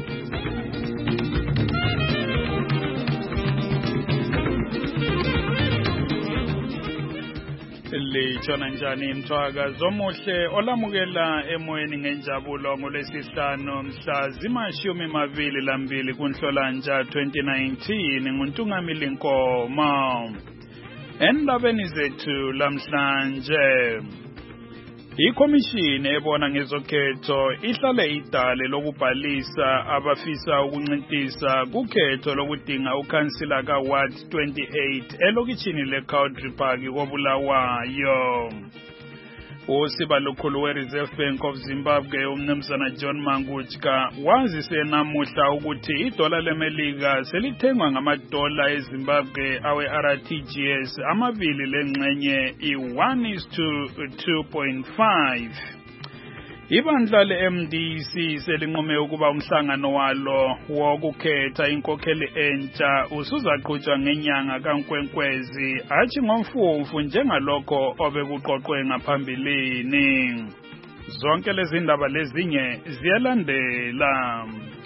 Litshona njani mthwaka zomuhle olamukela emoyeni ngenjabulo ngolwesihlanu mhla zimashumi mabili lambili kuNhlolanja twenty nineteen nguNtungamili Nkomo. Endabeni zethu lamhlanje, ikhomishini ebona ngezokhetho ihlale idale lokubhalisa abafisa ukuncintisa kukhetho lokudinga ukhansila kaWard twenty-eight elokitshini leCountry Park koBulawayo. Usibalukhulu we-Reserve Bank of Zimbabwe umnumzana John Mangutska wazise namuhla ukuthi idola leMelika selithengwa ngamadola eZimbabwe awe-R T G S amabili lengxenye i-one is to two point five. Ibandla le-M D C selinqume ukuba umhlangano walo wokukhetha inkokheli entsha usuzaqhutshwa ngenyanga kaNkwenkwezi athi ngomfumfu njengalokho obekuqoqwe ngaphambilini. Zonke lezi ndaba lezinye ziyalandela.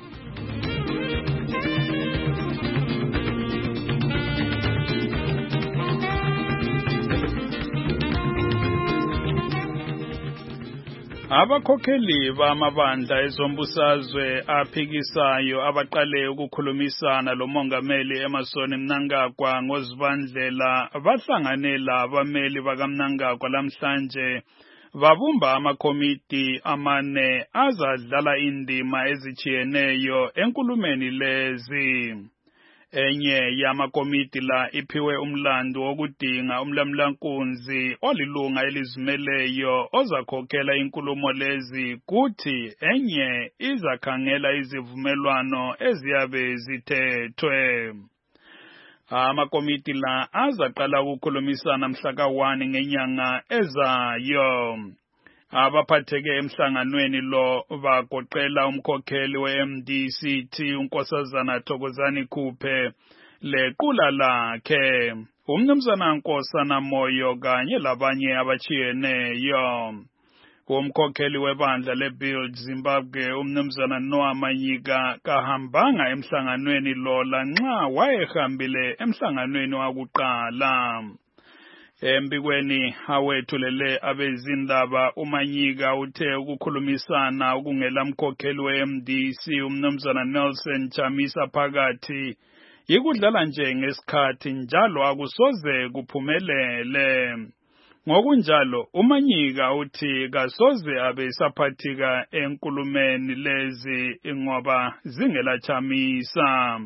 Abakhokheli bamabandla ezombusazwe aphikisayo abaqale ukukhulumisana lomongameli Emmerson Mnangagwa ngozibandlela bahlanganela abameli bakaMnangagwa lamhlanje babumba amakomiti amane azadlala indima ezijiyeneyo enkulumeni lezi. Enye yamakomiti la iphiwe umlando wokudinga umlamlankunzi olilunga elizimeleyo ozakhokhela inkulumo lezi kuthi enye izakhangela izivumelwano eziyabe zithethwe. Amakomiti la azaqala ukukhulumisana mhla ka one ngenyanga ezayo. Abaphatheke emhlanganweni lo bagoqela umkhokheli we-M D C T uNkosazana Thokozani Khuphe lequla lakhe umnumzana Nkosana Moyo kanye labanye abachiyeneyo. Umkhokheli webandla leBuild Zimbabwe umnumzana Noah Manyika kahambanga emhlanganweni lo lanxa wayehambile emhlanganweni wakuqala. Embikweni awethulele abezindaba uManyika uthe ukukhulumisana okungela mkhokheli we-M D C umnumzana Nelson Chamisa phakathi ikudlala nje ngesikhathi njalo akusoze kuphumelele. Ngokunjalo uManyika uthi kasoze abe saphathika enkulumeni lezi ngoba zingela Chamisa.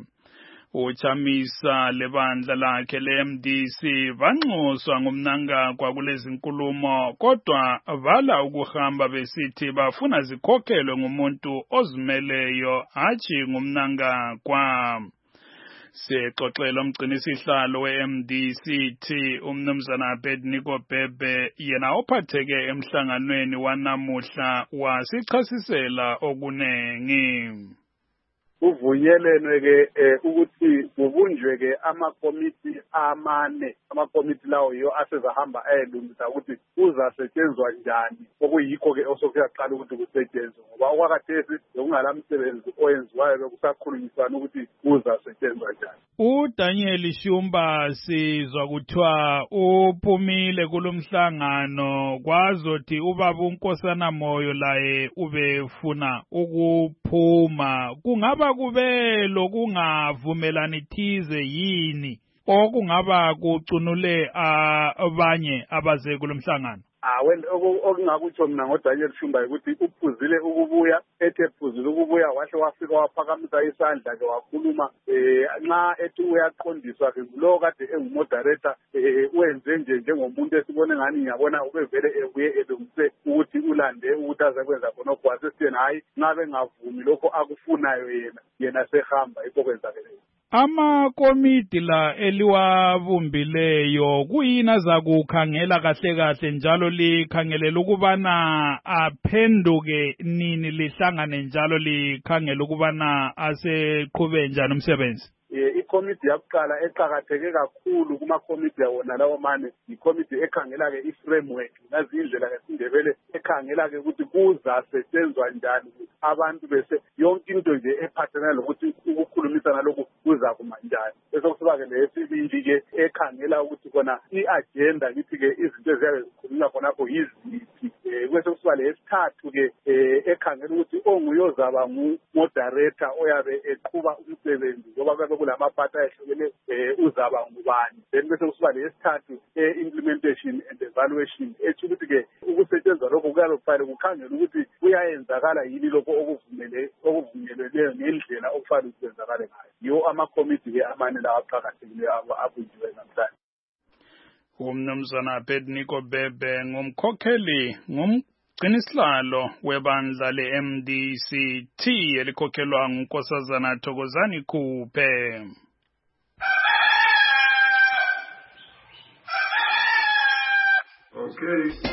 Uchamisa lebandla lakhe le-M D C banxuswa ngumnangagwa kulezi nkulumo kodwa vala ukuhamba besithi bafuna zikhokhelwe ngumuntu ozimeleyo hatshi ngumnangagwa. Sexoxela umgcinisihlalo we-M D C T umnumzana Abednego Bhebhe yena ophatheke emhlanganweni wanamuhla wasichasisela okunengi. Kuvunyelwe ke ukuthi kubunjwe ke amakomiti amane amakomiti lawo yiyo asezahamba ayelungisa ukuthi uzasetshenzwa njani okuyikho ke osokuyaqala ukuthi kusetshenzwe ngoba okwakhathesi bekungalamsebenzi oyenziwayo bekusakhulunyiswana ukuthi uzasetshenzwa njani. uDaniel Shumba sizwa kuthiwa uphumile kulomhlangano kwazothi ubaba uNkosana Moyo laye ubefuna ukuphuma. Kungaba kube lokungavumelani thize yini okungaba kucunule abanye abaze kulomhlangano? Ah when okungakutsho mina ngoDaniel Shumba ukuthi uphuzile ukubuya ethe phuzile ukubuya wahle wafika waphakamisa isandla ke wakhuluma eh nxa ethi uyaqondiswa ke lo kade engumoderator wenze nje njengomuntu esibone ngani ngiyabona ubevele ebuye elungise ukuthi ulande ukuthi azakwenza khona okwase sithena hayi ngabe ngavumi lokho akufunayo yena yena sehamba ikho kwenzakeleyo. amakomiti la eliwabumbileyo kuyini azakukhangela kahle kahle njalo likhangelela ukubana aphenduke nini lihlangane njalo likhangela ukubana aseqhube njani umsebenzi? Ikomiti yakuqala eqakatheke kakhulu kumakomiti yawona lawo mane ikomiti ekhangela-ke i-framework nazi indlela ngesindebele ekhangela-ke ukuthi kuzasetshenzwa njani abantu bese yonke into nje ephathelana lokuthi ukukhulumisana lokhu kuzakuma njani. Bese kusuka-ke leyesibili-ke ekhangela ukuthi khona i-agenda kithi-ke izinto eziyabe zikhulunywa khonapho yiziphi. Bese kusuka leyesithathu-ke ekhangela ukuthi onguye ozaba ngu-moderator oyabe eqhuba umsebenzi ngoba kuyabe kulamaphatha ayehlukene uzaba ngubani. Then bese kusuka leyesithathu e-implementation and evaluation ethu ukuthi-ke ukusetshenzwa lokho kuyabe kufanele kukhangela ukuthi kuyayenzakala yini lokho okuvumele okuvunyelweyo ngendlela okufanele kwenzakale ngayo. Yiwo amakomiti-ke amane lawa aqakathekileyo abunjiwe namhlanje. Umnumzana Abednego Bebe ngumkhokheli ngumgcinisihlalo webandla le-M D C T elikhokhelwa ngunkosazana Thokozani Khuphe. Okay.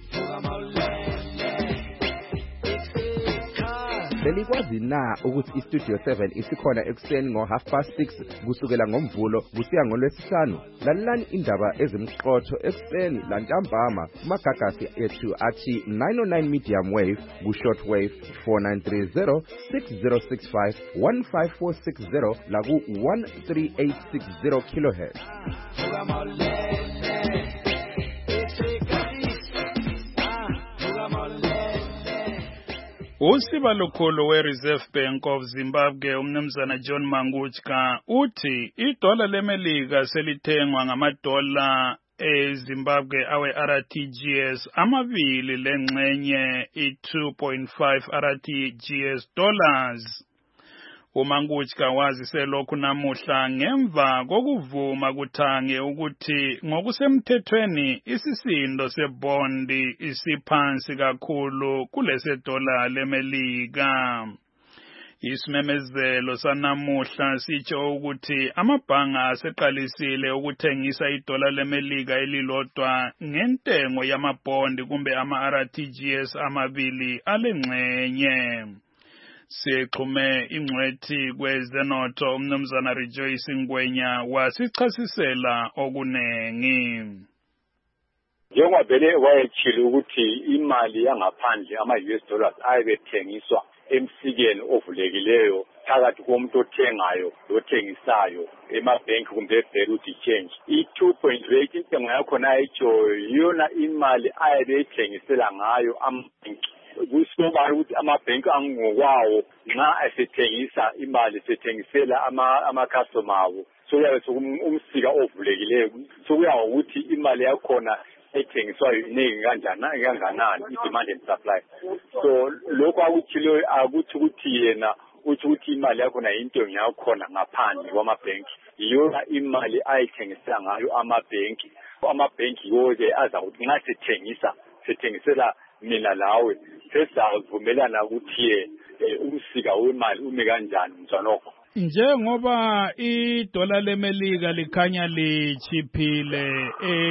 Belikwazi na ukuthi iStudio seven isikhona ekuseni ngo half past six kusukela ngomvulo kusiya ngolwesihlanu? Lalelani indaba ezimqotho ekuseni lantambama kumagagasi ethu athi nine oh nine medium wave ku short wave four nine three zero six zero six five one five four six zero la ku one three eight six zero kilohertz. Usiba Lukhulu we-Reserve Bank of Zimbabwe umnumzana John Mangutshka uthi idola lemelika selithengwa ngamadola eZimbabwe awe-R T G S amabili lengxenye i-two point five R T G S dollars. uMangutshka wazise lokhu namuhla ngemva kokuvuma kuthange ukuthi ngokusemthethweni isisindo sebondi isiphansi kakhulu kulese dola lemelika. Isimemezelo sanamuhla sitsho ukuthi amabhanga aseqalisile ukuthengisa idola lemelika elilodwa ngentengo yamabondi kumbe ama-R T G S amabili alengxenye. Sixhume ingcwethi kwezenotho umnumzana Rejoice Ngwenya wasichasisela okunengi. Njengoba vele wayetshilo ukuthi imali yangaphandle ama-U S dollars ayebethengiswa emsikeni ovulekileyo phakathi komuntu othengayo lothengisayo emabhenki kumbe eBeirut change i-two point eight intengo yakhona ayitsho yona imali ayebethengisela ngayo amabhenki. Kusobala ukuthi amabhenki angokwawo nxa esethengisa imali sethengisela ama-customer abo sokuyabe umsika ovulekileyo sokuya ngokuthi imali yakhona ethengiswayo iningi kanganani i-demand and supply. So lokho akuthileyo akuthi ukuthi yena uthi ukuthi imali yakhona yintengo yakhona ngaphandle kwamabhenki yiyona imali ayithengisela ngayo amabhenki. Amabhenki yiwo-ke aza ukuthi nxa sethengisa sethengisela mina lawe sesizavumelana ukuthi umsika wemali ume kanjani mzanokho. Njengoba idola lemelika likhanya lichiphile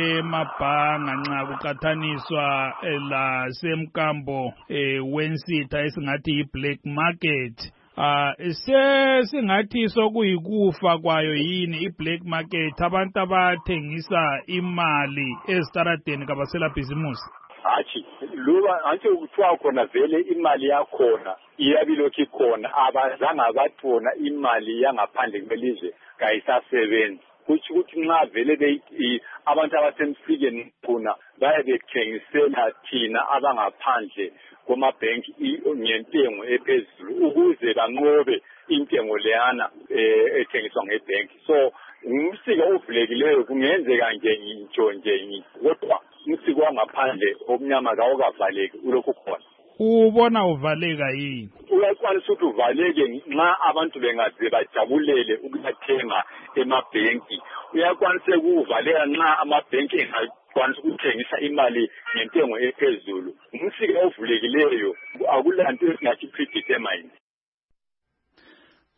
emabhanga nxa kuqathaniswa la semkambo wensitha esingathi i-black market, Ah sesingathi sokuyikufa kwayo yini i-black market abantu abathengisa imali ezitaradeni kabasela bhizimusi? Hachi luba anche ukuthiwa khona vele imali yakhona iyabilokhu ikhona abazange batona imali yangaphandle kwelizwe kayisasebenzi. Kuthi ukuthi nxa vele abantu abasemsikeni khona bayabethengisela thina abangaphandle kwamabhenki ngentengo ephezulu ukuze banqobe intengo leyana ethengiswa ngebhenki. So umsika ovulekileyo kungenzeka nje ngitsho nje kodwa umsika wangaphandle omnyama kawukavaleki ulokhu khona. Ubona uvaleka yini? Uyakwanisa ukuthi uvaleke nxa abantu bengaze bajabulele ukuthenga emabhenki. Uyakwanisa ukuvaleka nxa amabhenki engakwanisa ukuthengisa imali ngentengo ephezulu. Umsika ovulekileyo akulanto esingathi predetermined.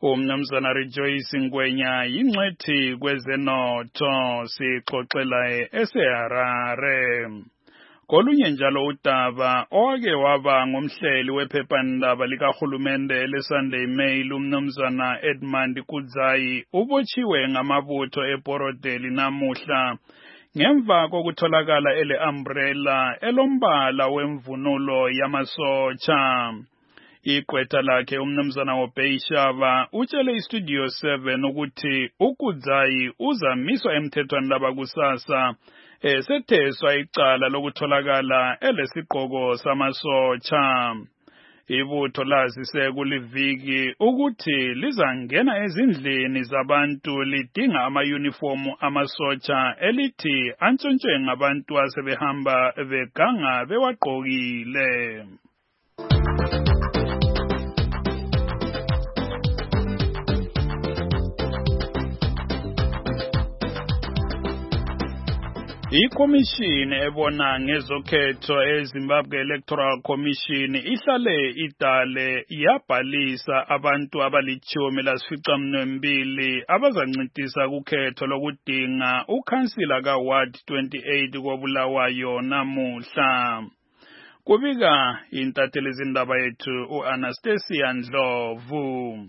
umnumzana Rejoice Ngwenya yingxethi kwezenotho sixoxela eseHarare. Kolunye njalo udaba owake waba ngumhleli wephephandaba likahulumende leSunday Mail umnumzana Edmund Kudzayi ubotshiwe ngamabutho eBorodeli namuhla ngemva kokutholakala ele umbrella elombala wemvunulo yamasotsha. Igqwetha lakhe umnumzana Obeyshaba utshele iStudio seven ukuthi uKudzayi uzamiswa emthethweni labakusasa esetheswa icala lokutholakala elesigqoko samasotsha. Ibutho lazise kuliviki ukuthi lizangena ezindlini zabantu lidinga ama-uniformu amasotsha elithi antshontshwe ngabantu asebehamba beganga bewagqokile. Ikomishini ebona ngezokhetho eZimbabwe Electoral Commission ihlale idale yabhalisa abantu abalichumi lasficaminwembili abazancintisa kukhetho lokudinga ukhansila kaWard twenty-eight koBulawayo namuhla. Kubika intatheli zindaba yethu uAnastasia Ndlovu.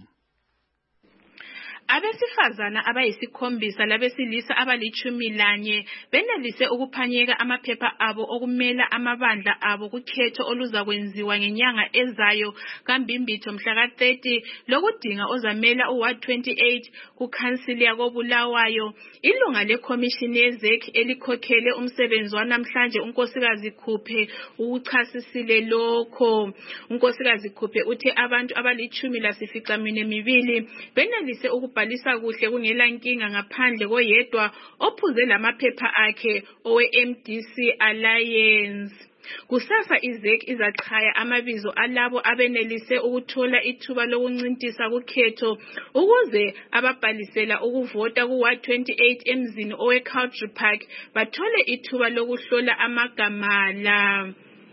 Abesifazana abayisikhombisa labesilisa abalichumi lanye benelise ukuphanyeka amaphepha abo okumela amabandla abo kukhetho oluzakwenziwa ngenyanga ezayo kaMbimbitho mhla ka thirty lokudinga ozamela uWard twenty-eight kukhansili yakoBulawayo. Ilunga lekhomishini yezek elikhokhele umsebenzi wanamhlanje unkosikazi Khuphe ukuchasisile lokho. Unkosikazi Khuphe uthe abantu abalichumi lasificaminwembili benelise uku bhalisa kuhle kungela nkinga ngaphandle koyedwa ophuze lamaphepha akhe owe M D C Alliance. Kusasa izek izachaya amabizo alabo abenelise ukuthola ithuba lokuncintisa kukhetho ukuze ababhalisela ukuvota kuWard twenty-eight emzini owe Country Park bathole ithuba lokuhlola amagama la.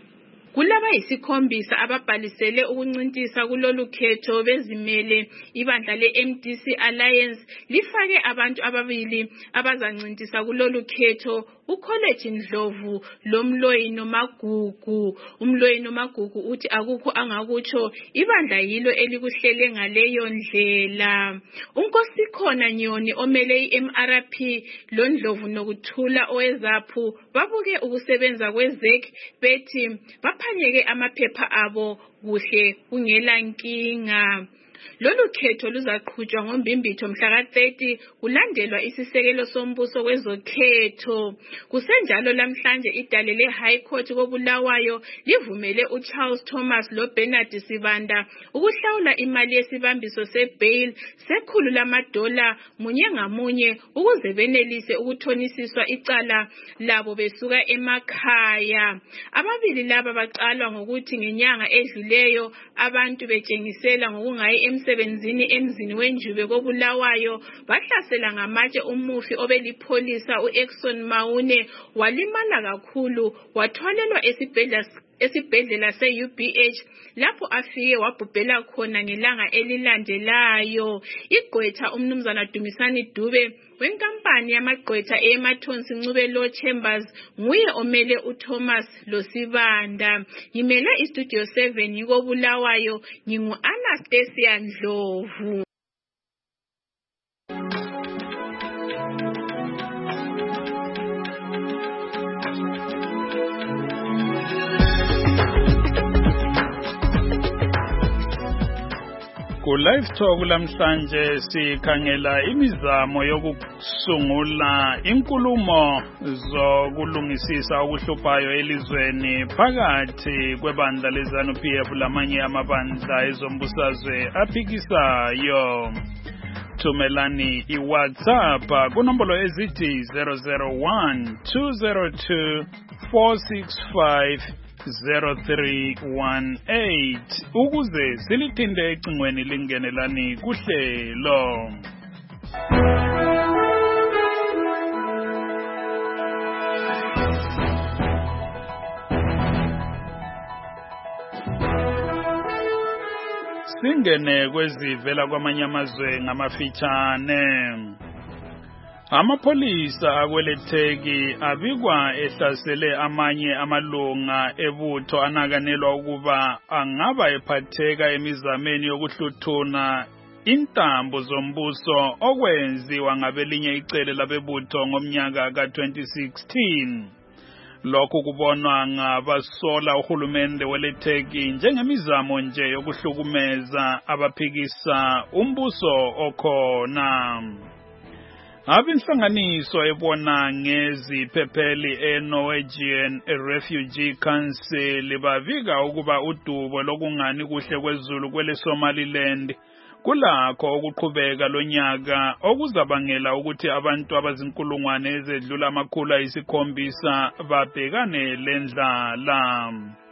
Kulaba yisikhombisa ababhalisele ukuncintisa kulolu khetho bezimele ibandla le-M D C Alliance lifake abantu ababili abazancintisa kulolu khetho uCollege Ndlovu lomloyi noMagugu. Umloyi noMagugu uthi akukho angakutsho ibandla yilo elikuhlele ngaleyo ndlela. Unkosikhona Nyoni omele i-M R P loNdlovu nokuthula owezaphu babuke ukusebenza kwezek bethi baphanyeke amaphepha abo kuhle kungela nkinga. Lolu khetho luzaqhutshwa ngoMbimbitho mhla ka thirty kulandelwa isisekelo sombuso kwezokhetho. Kusenjalo lamhlanje idale le-High Court koBulawayo livumele uCharles Thomas loBernard Sibanda ukuhlawula imali yesibambiso sebail sekhulu lamadola munye ngamunye ukuze benelise ukuthonisiswa icala labo besuka emakhaya. Ababili laba baqalwa ngokuthi ngenyanga edluleyo abantu betshengisela ngokungayi emsebenzini emzini wenjube koBulawayo bahlasela ngamatshe umufi obelipholisa uExxon Maune walimala kakhulu wathwalelwa esibhedlela esibhedlela se-U B H lapho afike wabhubhela khona ngelanga elilandelayo. Igqwetha umnumzana Dumisani Dube wenkampani yamagqwetha eMathonsi Ncube Law Chambers nguye omele uThomas loSibanda. Ngimele iStudio seven yikoBulawayo ngingu-Anastasia Ndlovu. Ku live talk lamhlanje sikhangela imizamo yokusungula inkulumo zokulungisisa okuhluphayo elizweni phakathi kwebandla leZANU P F lamanye amabandla ezombusazwe aphikisayo. Thumelani iWhatsApp kunombolo ezithi zero zero one two zero two four six five zero three one eight ukuze silithinde ecingweni lingenelani kuhlelo. asingene kwezivela kwamanye amazwe ngamafitshane. Amapholisa akweletheki abikwa ehlasele amanye amalunga ebutho anakanelwa ukuba angaba ephatheka emizameni yokuhluthuna intambo zombuso okwenziwa ngabelinye icele labebutho ngomnyaka ka twenty sixteen. Lokhu kubonwa ngabasola uhulumende weLetheki njengemizamo nje yokuhlukumeza abaphikisa umbuso okhona. Abinhlanganiso ebona ngeziphepheli eNorwegian Refugee Council bavika ukuba udubo lokungani kuhle kwezulu kwele Somaliland kulakho ukuqhubeka lonyaka okuzabangela ukuthi abantu abazinkulungwane ezedlula amakhulu ayisikhombisa babhekane lendlala.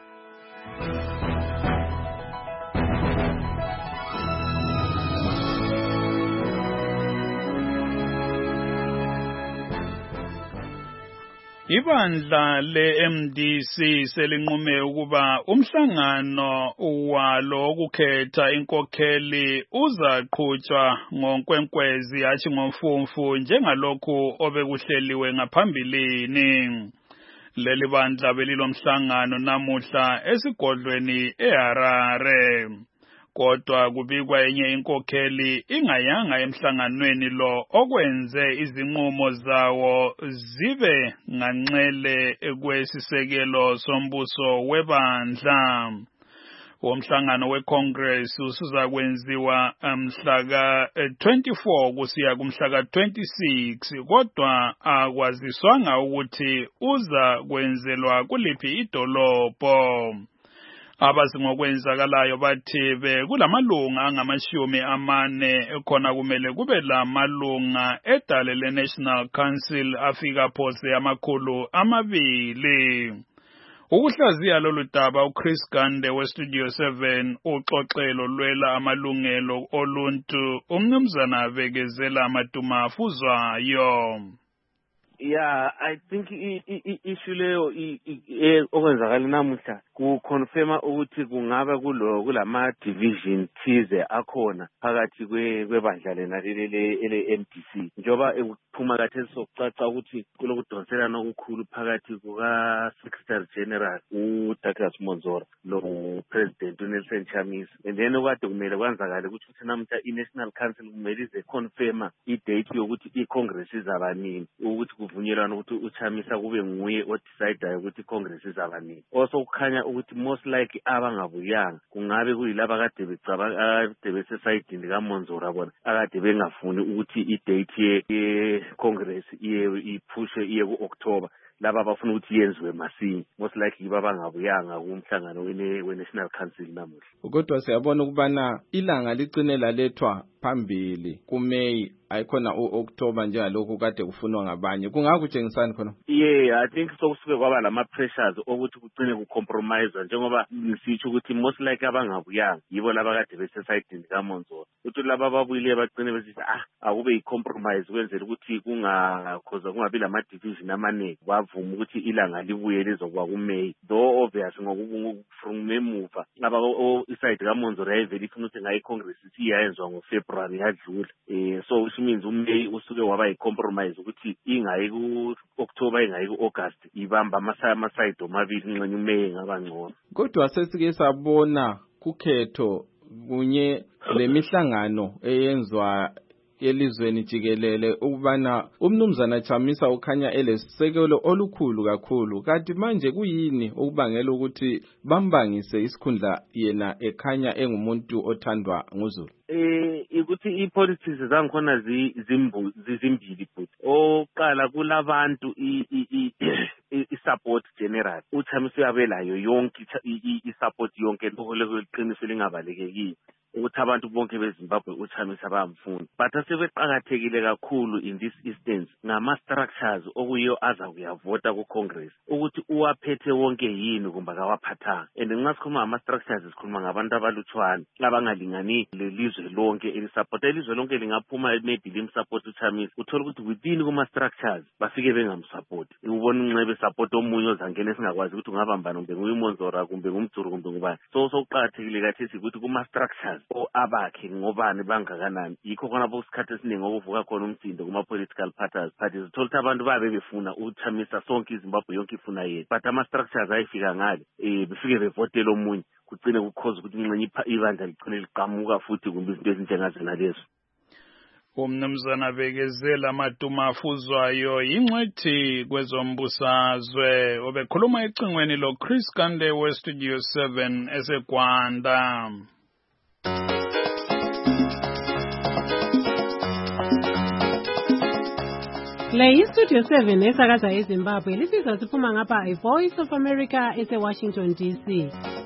Ibandla le-M D C selinqume ukuba umhlangano walo wokukhetha inkokheli uzaqhutshwa ngonkwenkwezi hathi ngomfumfu njengalokhu obekuhleliwe ngaphambilini. Leli bandla belilomhlangano namuhla esigodlweni eHarare. Kodwa kubikwa enye inkokheli ingayanga emhlanganweni lo okwenze izinqumo zawo zibe nganxele kwesisekelo sombuso webandla. Umhlangano weCongress usuzakwenziwa mhla ka twenty-four kusiya kumhla ka twenty-six kodwa akwaziswanga ukuthi uza kwenzelwa kuliphi idolobho. Abazingokwenzakalayo bathi bekulamalunga angamashumi amane khona kumele kube lamalunga edale le-National Council afika phose amakhulu amabili. Ukuhlaziya lolu daba uChris Gande weStudio seven uxoxelo lwela amalungelo oluntu umnumzana Bekezela Matuma afuzwayo. Yeah, I think issue leyo okwenzakala namuhla kuconfirma ukuthi kungaba kulo kulama division thize akhona phakathi kwebandla lena lele M D C njoba ukuphuma kathesi sokucaca ukuthi kulokudonselana okukhulu phakathi kuka Secretary General uDouglas Monzora lo President uNelson Chamisa, and then okade kumele kwanzakale ukuthi namuhla iNational Council kumele ize confirma idate yokuthi iCongress izabanini ukuthi kuvunyelwana ukuthi uChamisa kube nguye odecidayo ukuthi iCongress izabanini. Also kukhanya ukuthi most likely abangabuyanga kungabe kuyilaba kade becabanga kade besesayidini kaMonzora bona akade bengafuni ukuthi idate yeCongress iye iphushe iye ku-October, laba bafuna ukuthi yenziwe masinya. Most likely babangabuyanga kumhlangano we-National Council namuhla. Kodwa siyabona ukubana ilanga ligcine lalethwa phambili kuMay ayikhona uOctober njengalokhu kade kufunwa ngabanye. Kungakutshengisani khona? Yeah, I think sokusuke kwaba lama pressures ukuthi kugcine kucompromise njengoba ngisitsho ukuthi most likely abangabuyanga yibo laba kade besesayidini kaMonzora. Ukuthi laba babuyile bagcine besithi ah akube yicompromise kwenzela ukuthi kungakhoza kungabi lama division amaningi bavuma ukuthi ilanga libuye lizokuba kuMay. Though obvious ngoku from emuva laba iside kaMonzora yayivele ifuna ukuthi ngayi Congress iyayenzwa ngoFebruary yadlula. Eh so means uMay usuke waba yicompromise ukuthi ingayi ku-October ingayi ku-August ibamba amaside omabili nxenye uMay ngaba ngcono. Kodwa sesike sabona kukhetho kunye lemihlangano eyenzwa elizweni jikelele ukubana umnumzana Chamisa ukhanya elesisekelo olukhulu kakhulu. Kanti manje kuyini ukubangela ukuthi bambangise isikhundla yena ekhanya engumuntu othandwa nguZulu? Eh ukuthi ipolitics zangikhona zimbu zizimbili futhi. Oqala kulabantu i-support general uChamisa uyabelayo yonke i-support yonke lokho lingabalekekile ukuthi abantu bonke beZimbabwe uChamisa bayamfuna. But asebeqhakathekile kakhulu in this instance ngama structures okuyiyo aza kuyavota ku Congress ukuthi uwaphethe wonke yini kumbe akawaphathanga. And nxa sikhuluma ngama structures sikhuluma ngabantu abalutshwana abangalingani lelizwe lonke elisupport ilizwe lonke lingaphuma maybe limsupport uChamisa uthola ukuthi within kuma structures bafike bengamsupport. Ubona unxebe support omunye ozangena singakwazi ukuthi ungabambana kumbe nguMonzora kumbe ngumdzuru kumbe ngubani. So sokuqhakathekile kathi ukuthi kuma structures o abakhe ngobani bangakanani yikho khona bokusikhathi esiningi okuvuka khona umsindo kuma-political parties parties uthola ukuthi abantu babe befuna ukuthamisa sonke izimbabwe yonke ifuna yethu but ama-structures ayifika ngale um befike bevotele omunye kugcine kukhoza ukuthi nxenye ibandla ligcine liqamuka futhi kumbe izinto ezinjengazena lezo. Umnumzana Bekezela amatuma afuzwayo ingcwethi kwezombusazwe obekhuluma ecingweni lo Chris Kande we Studio seven eseGwanda. Le yi-Studio seven esakaza eZimbabwe lisizwa siphuma ngapha i-Voice of America ese-Washington D C.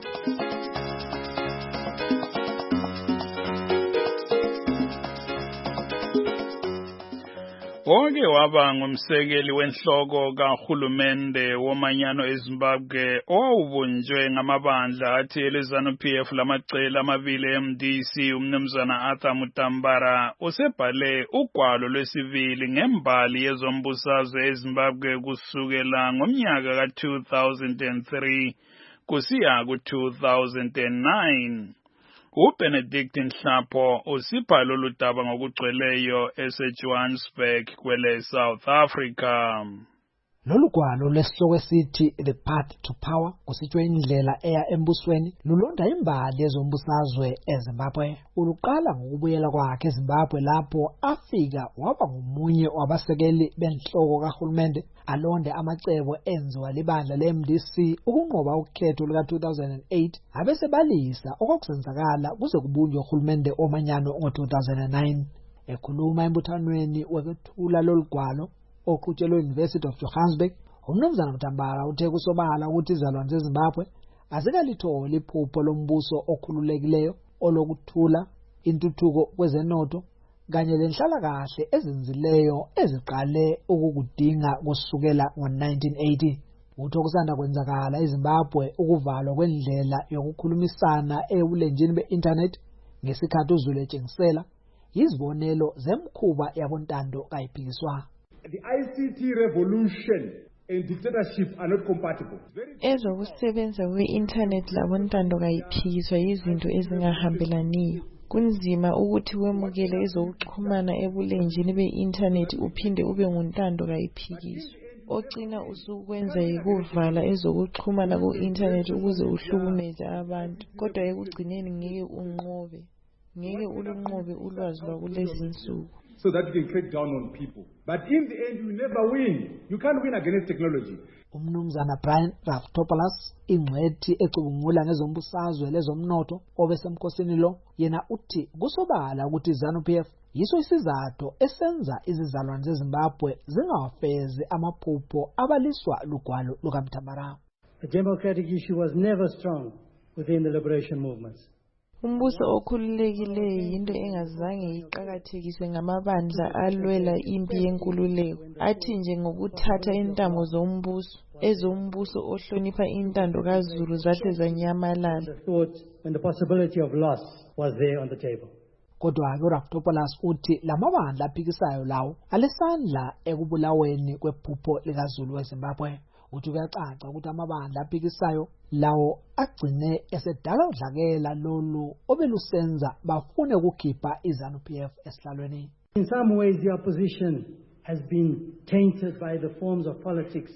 Oke waba ngumsekeli wenhloko kahulumende womanyano eZimbabwe owawubunjwe ngamabandla athi elezanu P F lamacela amabili M D C umnumzana Arthur Mutambara usebhale ugwalo lwesibili ngembali yezombusazwe eZimbabwe kusukela ngomnyaka ka two thousand three kusiya ku two thousand nine. uBenedict Nhlapho usipha lolu daba ngokugcweleyo eseJohannesburg kwele South Africa. Lolu gwalo lesihloko esithi The Path to Power kusitshwe indlela eya embusweni lulonda imbali yezombusazwe eZimbabwe. Uluqala ngokubuyela kwakhe eZimbabwe lapho afika waba ngomunye wabasekeli benhloko kahulumende alonde amacebo enziwa libandla le-M D C ukunqoba ukhetho luka two thousand eight abesebalisa okwakusenzakala kuze kubunjwe uhulumende omanyano ngo two thousand nine. Ekhuluma embuthanweni wekuthula lolu gwalo oqhutshelwe University of Johannesburg, umnumzana Mutambara uthe kusobala ukuthi izalwane zeZimbabwe azikalitholi iphupho lombuso okhululekileyo olokuthula intuthuko kwezenotho kanye lenhlalakahle ezinzileyo eziqale ukukudinga kusukela ngo nineteen eighty. Utho kusanda kwenzakala eZimbabwe ukuvalwa kwendlela yokukhulumisana ebulenjini be-internet ngesikhathi uZulu etshengisela izibonelo zemkhuba yabontando kayiphikiswa. The I C T revolution and dictatorship are not compatible. Ezokusebenza kwe-internet labontando kayiphikiswa izinto ezingahambelaniyo. Kunzima ukuthi wemukele ezokuxhumana ebulenjini be-internet uphinde ube nguntando kayiphikiswa. Ogcina usukwenza yikuvala ezokuxhumana ku-internet ukuze uhlukumeze abantu. Kodwa ekugcineni ngeke unqobe. Ngeke ulunqobe ulwazi lwakulezi insuku. So that you can crack down on people. But in the end, you never win. You can't win against technology. Umnumzana Brian Raftopoulos ingcwethi ecubungula ngezombusazwe lezomnotho obesemkhosini lo yena uthi kusobala ukuthi ZANU-P F yiso isizathu esenza izizalwane zeZimbabwe zingawafezi amaphupho abaliswa lugwalo lukaMtambara. The democratic issue was never strong within the liberation movements. Umbuso okhululekileyo yinto engazange iqakathekiswe ngamabandla alwela impi yenkululeko athi nje ngokuthatha intamo zombuso ezombuso ohlonipha intando kaZulu zahle zanyamalala. When the possibility of loss was there on the table. Kodwa uRaftopoulos uthi lamabandla aphikisayo lawo alesandla ekubulaweni kwephupho likaZulu weZimbabwe. Uthi kuyacaca ukuthi amabandla aphikisayo lawo agcine esedala udlakela lolu obelusenza bafune ukukhipha iZANU-P F esihlalweni. In some ways the opposition has been tainted by the forms of politics.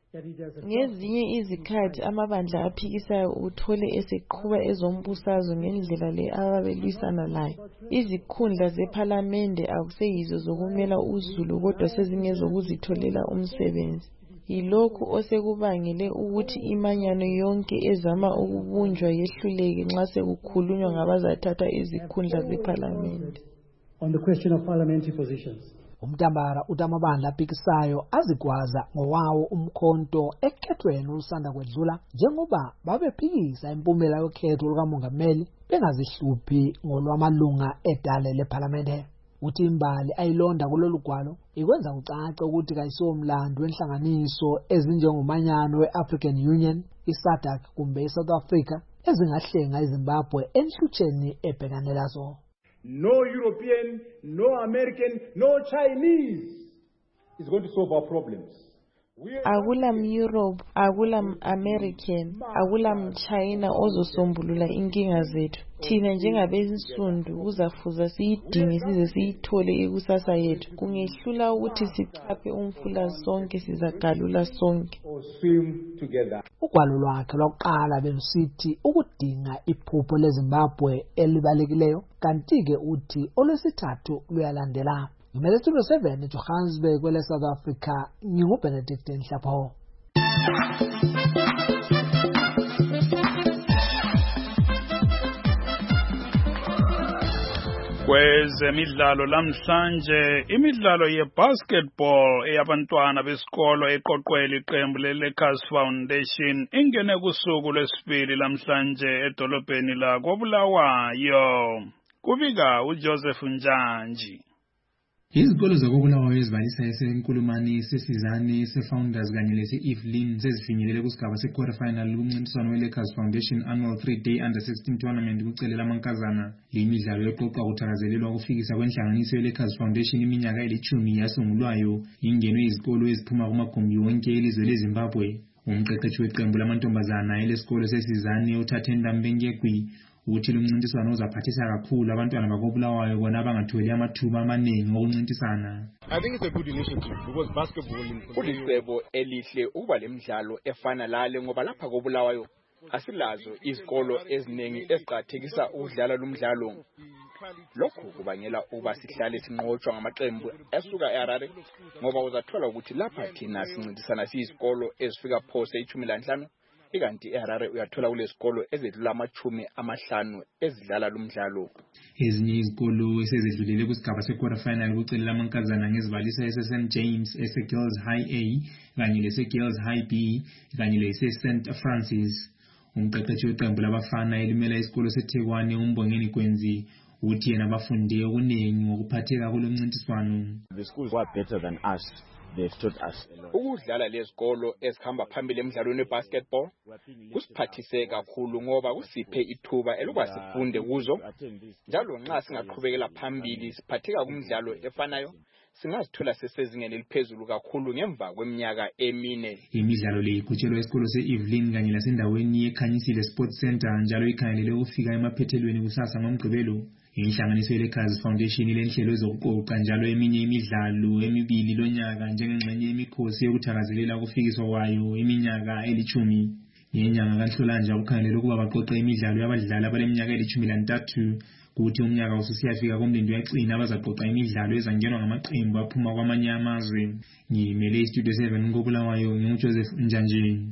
Ngezinye izikhathi amabandla aphikisayo uthole eseqhuba ezombusazwe ngendlela le ababelwisana layo. Izikhundla zePhalamende akuseyizo zokumela uZulu kodwa sezingezokuzitholela umsebenzi. Yilokhu osekubangele ukuthi imanyano yonke ezama ukubunjwa yehluleke nxa sekukhulunywa ngabazathatha izikhundla zePhalamende. On the question of parliamentary positions. Umtambara uthi amabandla aphikisayo azigwaza ngowawo umkhonto ekhethweni olusanda kwedlula njengoba babephikisa impumela yokhetho lukamongameli bengazihluphi ngolwamalunga edale lePhalamende. Uthi imbali ayilonda kulolu gwalo ikwenza kucace ukuthi kayisomlando wenhlanganiso ezinjengomanyano we-African Union, iSADC kumbe iSouth Africa ezingahlenga iZimbabwe enhlutsheni ebhekane lazo. No European, no American, no Chinese is going to solve our problems. akulam Europe, akulam American, akulam China ozosombulula inkinga zethu. Thina njengabensundu kuzafuza siyidinge size siyithole ikusasa yethu. Kungehlula ukuthi sichaphe umfula sonke sizagalula sonke. Ugwalo lwakhe lokuqala belusithi ukudinga iphupho leZimbabwe elibalekileyo, kanti-ke uthi olwesithathu luyalandela. Ngimele Studio seven eJohannesburg kwele South Africa, nginguBenedict Nhlapho. Kwezemidlalo lamhlanje, imidlalo yebasketball eyabantwana besikolo eqoqwele iqembu leLakers Foundation ingene kusuku lwesibili lamhlanje edolobheni la koBulawayo. Kubika uJoseph Njanji. Izikolo zakobulawayo ezibalisa esenkulumani sesizane sefounders kanye lese-Evelyn sezifinyelele kusigaba se-quarter final kumncintiswano we-Lakers Foundation annual three-day under sixteen tournament kucelela amankazana. Le midlalo eqoqwa kuthakazelelwa ukufikisa kwenhlanganiso ye-Lakers Foundation iminyaka elithumi yasungulwayo ingenwe izikolo eziphuma kumagumbi wonke elizwe leZimbabwe. Umqeqeshi weqembu lamantombazana elesikolo sesizane uthathe Ndambengegwi uthi lo mncintiswano uzaphathisa kakhulu abantwana bakobulawayo bona abangatholi amathuba amaningi okuncintisana. I think it's a good initiative because basketball in kulicebo elihle ukuba lemidlalo efana lale ngoba lapha kobulawayo asilazo izikolo eziningi eziqhathekisa ukudlala lo mdlalo. Lokho kubangela uba sihlale sinqotshwa ngamaqembu esuka eHarare ngoba uzathola ukuthi lapha thina sincintisana sizikolo ezifika phose ithumi lanhlanu ikanti eHarare uyathola kule sikolo ezedlula amachumi amahlanu ezidlala lo mdlalo. Ezinye izikolo esezedlulele kusigaba se-quarter final kucelela amankazana ngezibalisa ese-Saint James, ese-Girls High A kanye lese-Girls High B kanye lese-Saint Francis. Umqeqeshi weqembu labafana elimela isikolo seThekwani uMbongeni Kwenzi uthi yena bafunde okuningi ngokuphatheka kulo mncintiswano. The schools were better than us. They've taught us a lot. Ukudlala lezikolo ezihamba phambili emidlalweni webasketball kusiphathise kakhulu ngoba kusiphe ithuba elokuba sifunde kuzo. Njalo nxa singaqhubekela phambili siphatheka kumidlalo efanayo singazithola sesezingeni eliphezulu kakhulu ngemva kweminyaka emine. Imidlalo le iqhutshelwa esikolo se-Evelyn kanye nasendaweni yeKhanyisile Sports Center njalo ikhangelele ukufika emaphethelweni kusasa ngomgqibelo. Inhlanganiso ye-Lakers Foundation ilenhlelo ezokuqoqa njalo eminye imidlalo emibili lonyaka njengengxenye yemikhosi yokuthakazelela ukufikiswa kwayo iminyaka elithumi. Ngenyanga kaNhlolanja ukhangelele ukuba baqoqe imidlalo yabadlali abaleminyaka elithumi lantathu kuthi umnyaka ususiyafika komlindo yaqina abazaqoqa imidlalo ezangenwa ngamaqembu aphuma kwamanye amazwe. Ngimele iStudio seven kobulawayo nginguJoseph Njanjeni.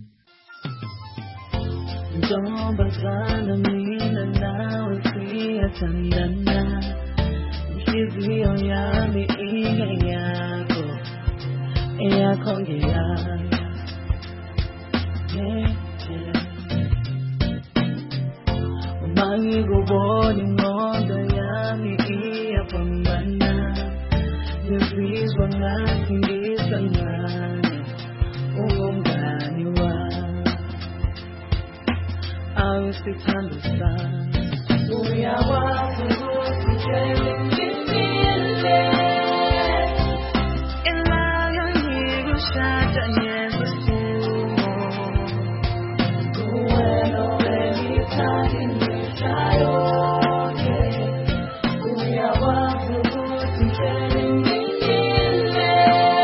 Ntombazana mina nawe siyathandana, inhliziyo yami ingeyakho, eyakho ngeyami. Uma ngikubona ingqondo yami iyapambana, ngizizwa ngathi ngisangane, ungumngane wami. Sithando sami uyakwazi ukuthi ngimile elanga ngikushada ngebusuku kuwena welithandi ngishayo uyakwazi ukuthi ngimile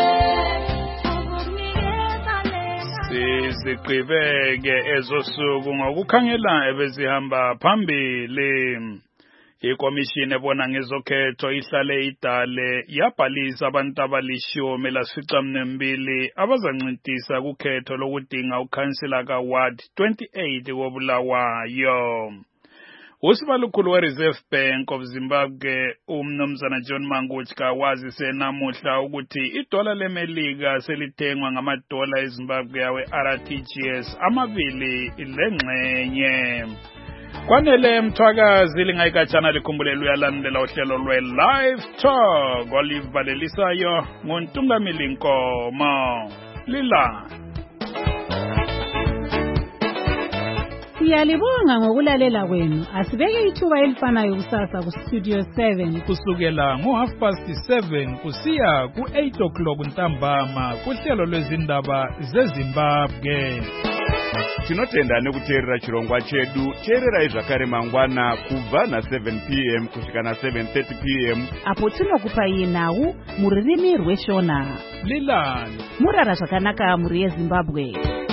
siziqhibeke ezosuku ngokukhangela ebezihamba phambili. Ikomishini ebona ngezokhetho ihlale idale yabhalisa abantu abalishumi lasicamnembili abazancintisa kukhetho lokudinga ukhansila kaWard twenty-eight koBulawayo. Usibalukhulu we-Reserve Bank of Zimbabwe umnumzana John Mangutjka wazise namuhla ukuthi idola lemelika selithengwa ngamadola eZimbabwe yawe R T G S amabili lengxenye. Kwanele mthwakazi lingayikatshana likhumbulelwe uyalandela uhlelo lwe-Live Talk olivalelisayo ngontungamili Nkomo. Lila Siyalibonga ngokulalela kwenu. Asibeke ithuba elifanayo kusasa kustudio seven kusukela ngo half past seven kusiya ku eight o'clock ntambama kuhlelo lwezindaba zeZimbabwe. Tinotenda nekuteerera chirongwa chedu. Teererai zvakare mangwana kubva na seven p m kusvika na seven thirty p m apo tinokupai nhau mururimi rweshona. Lilani murara zvakanaka muri yeZimbabwe.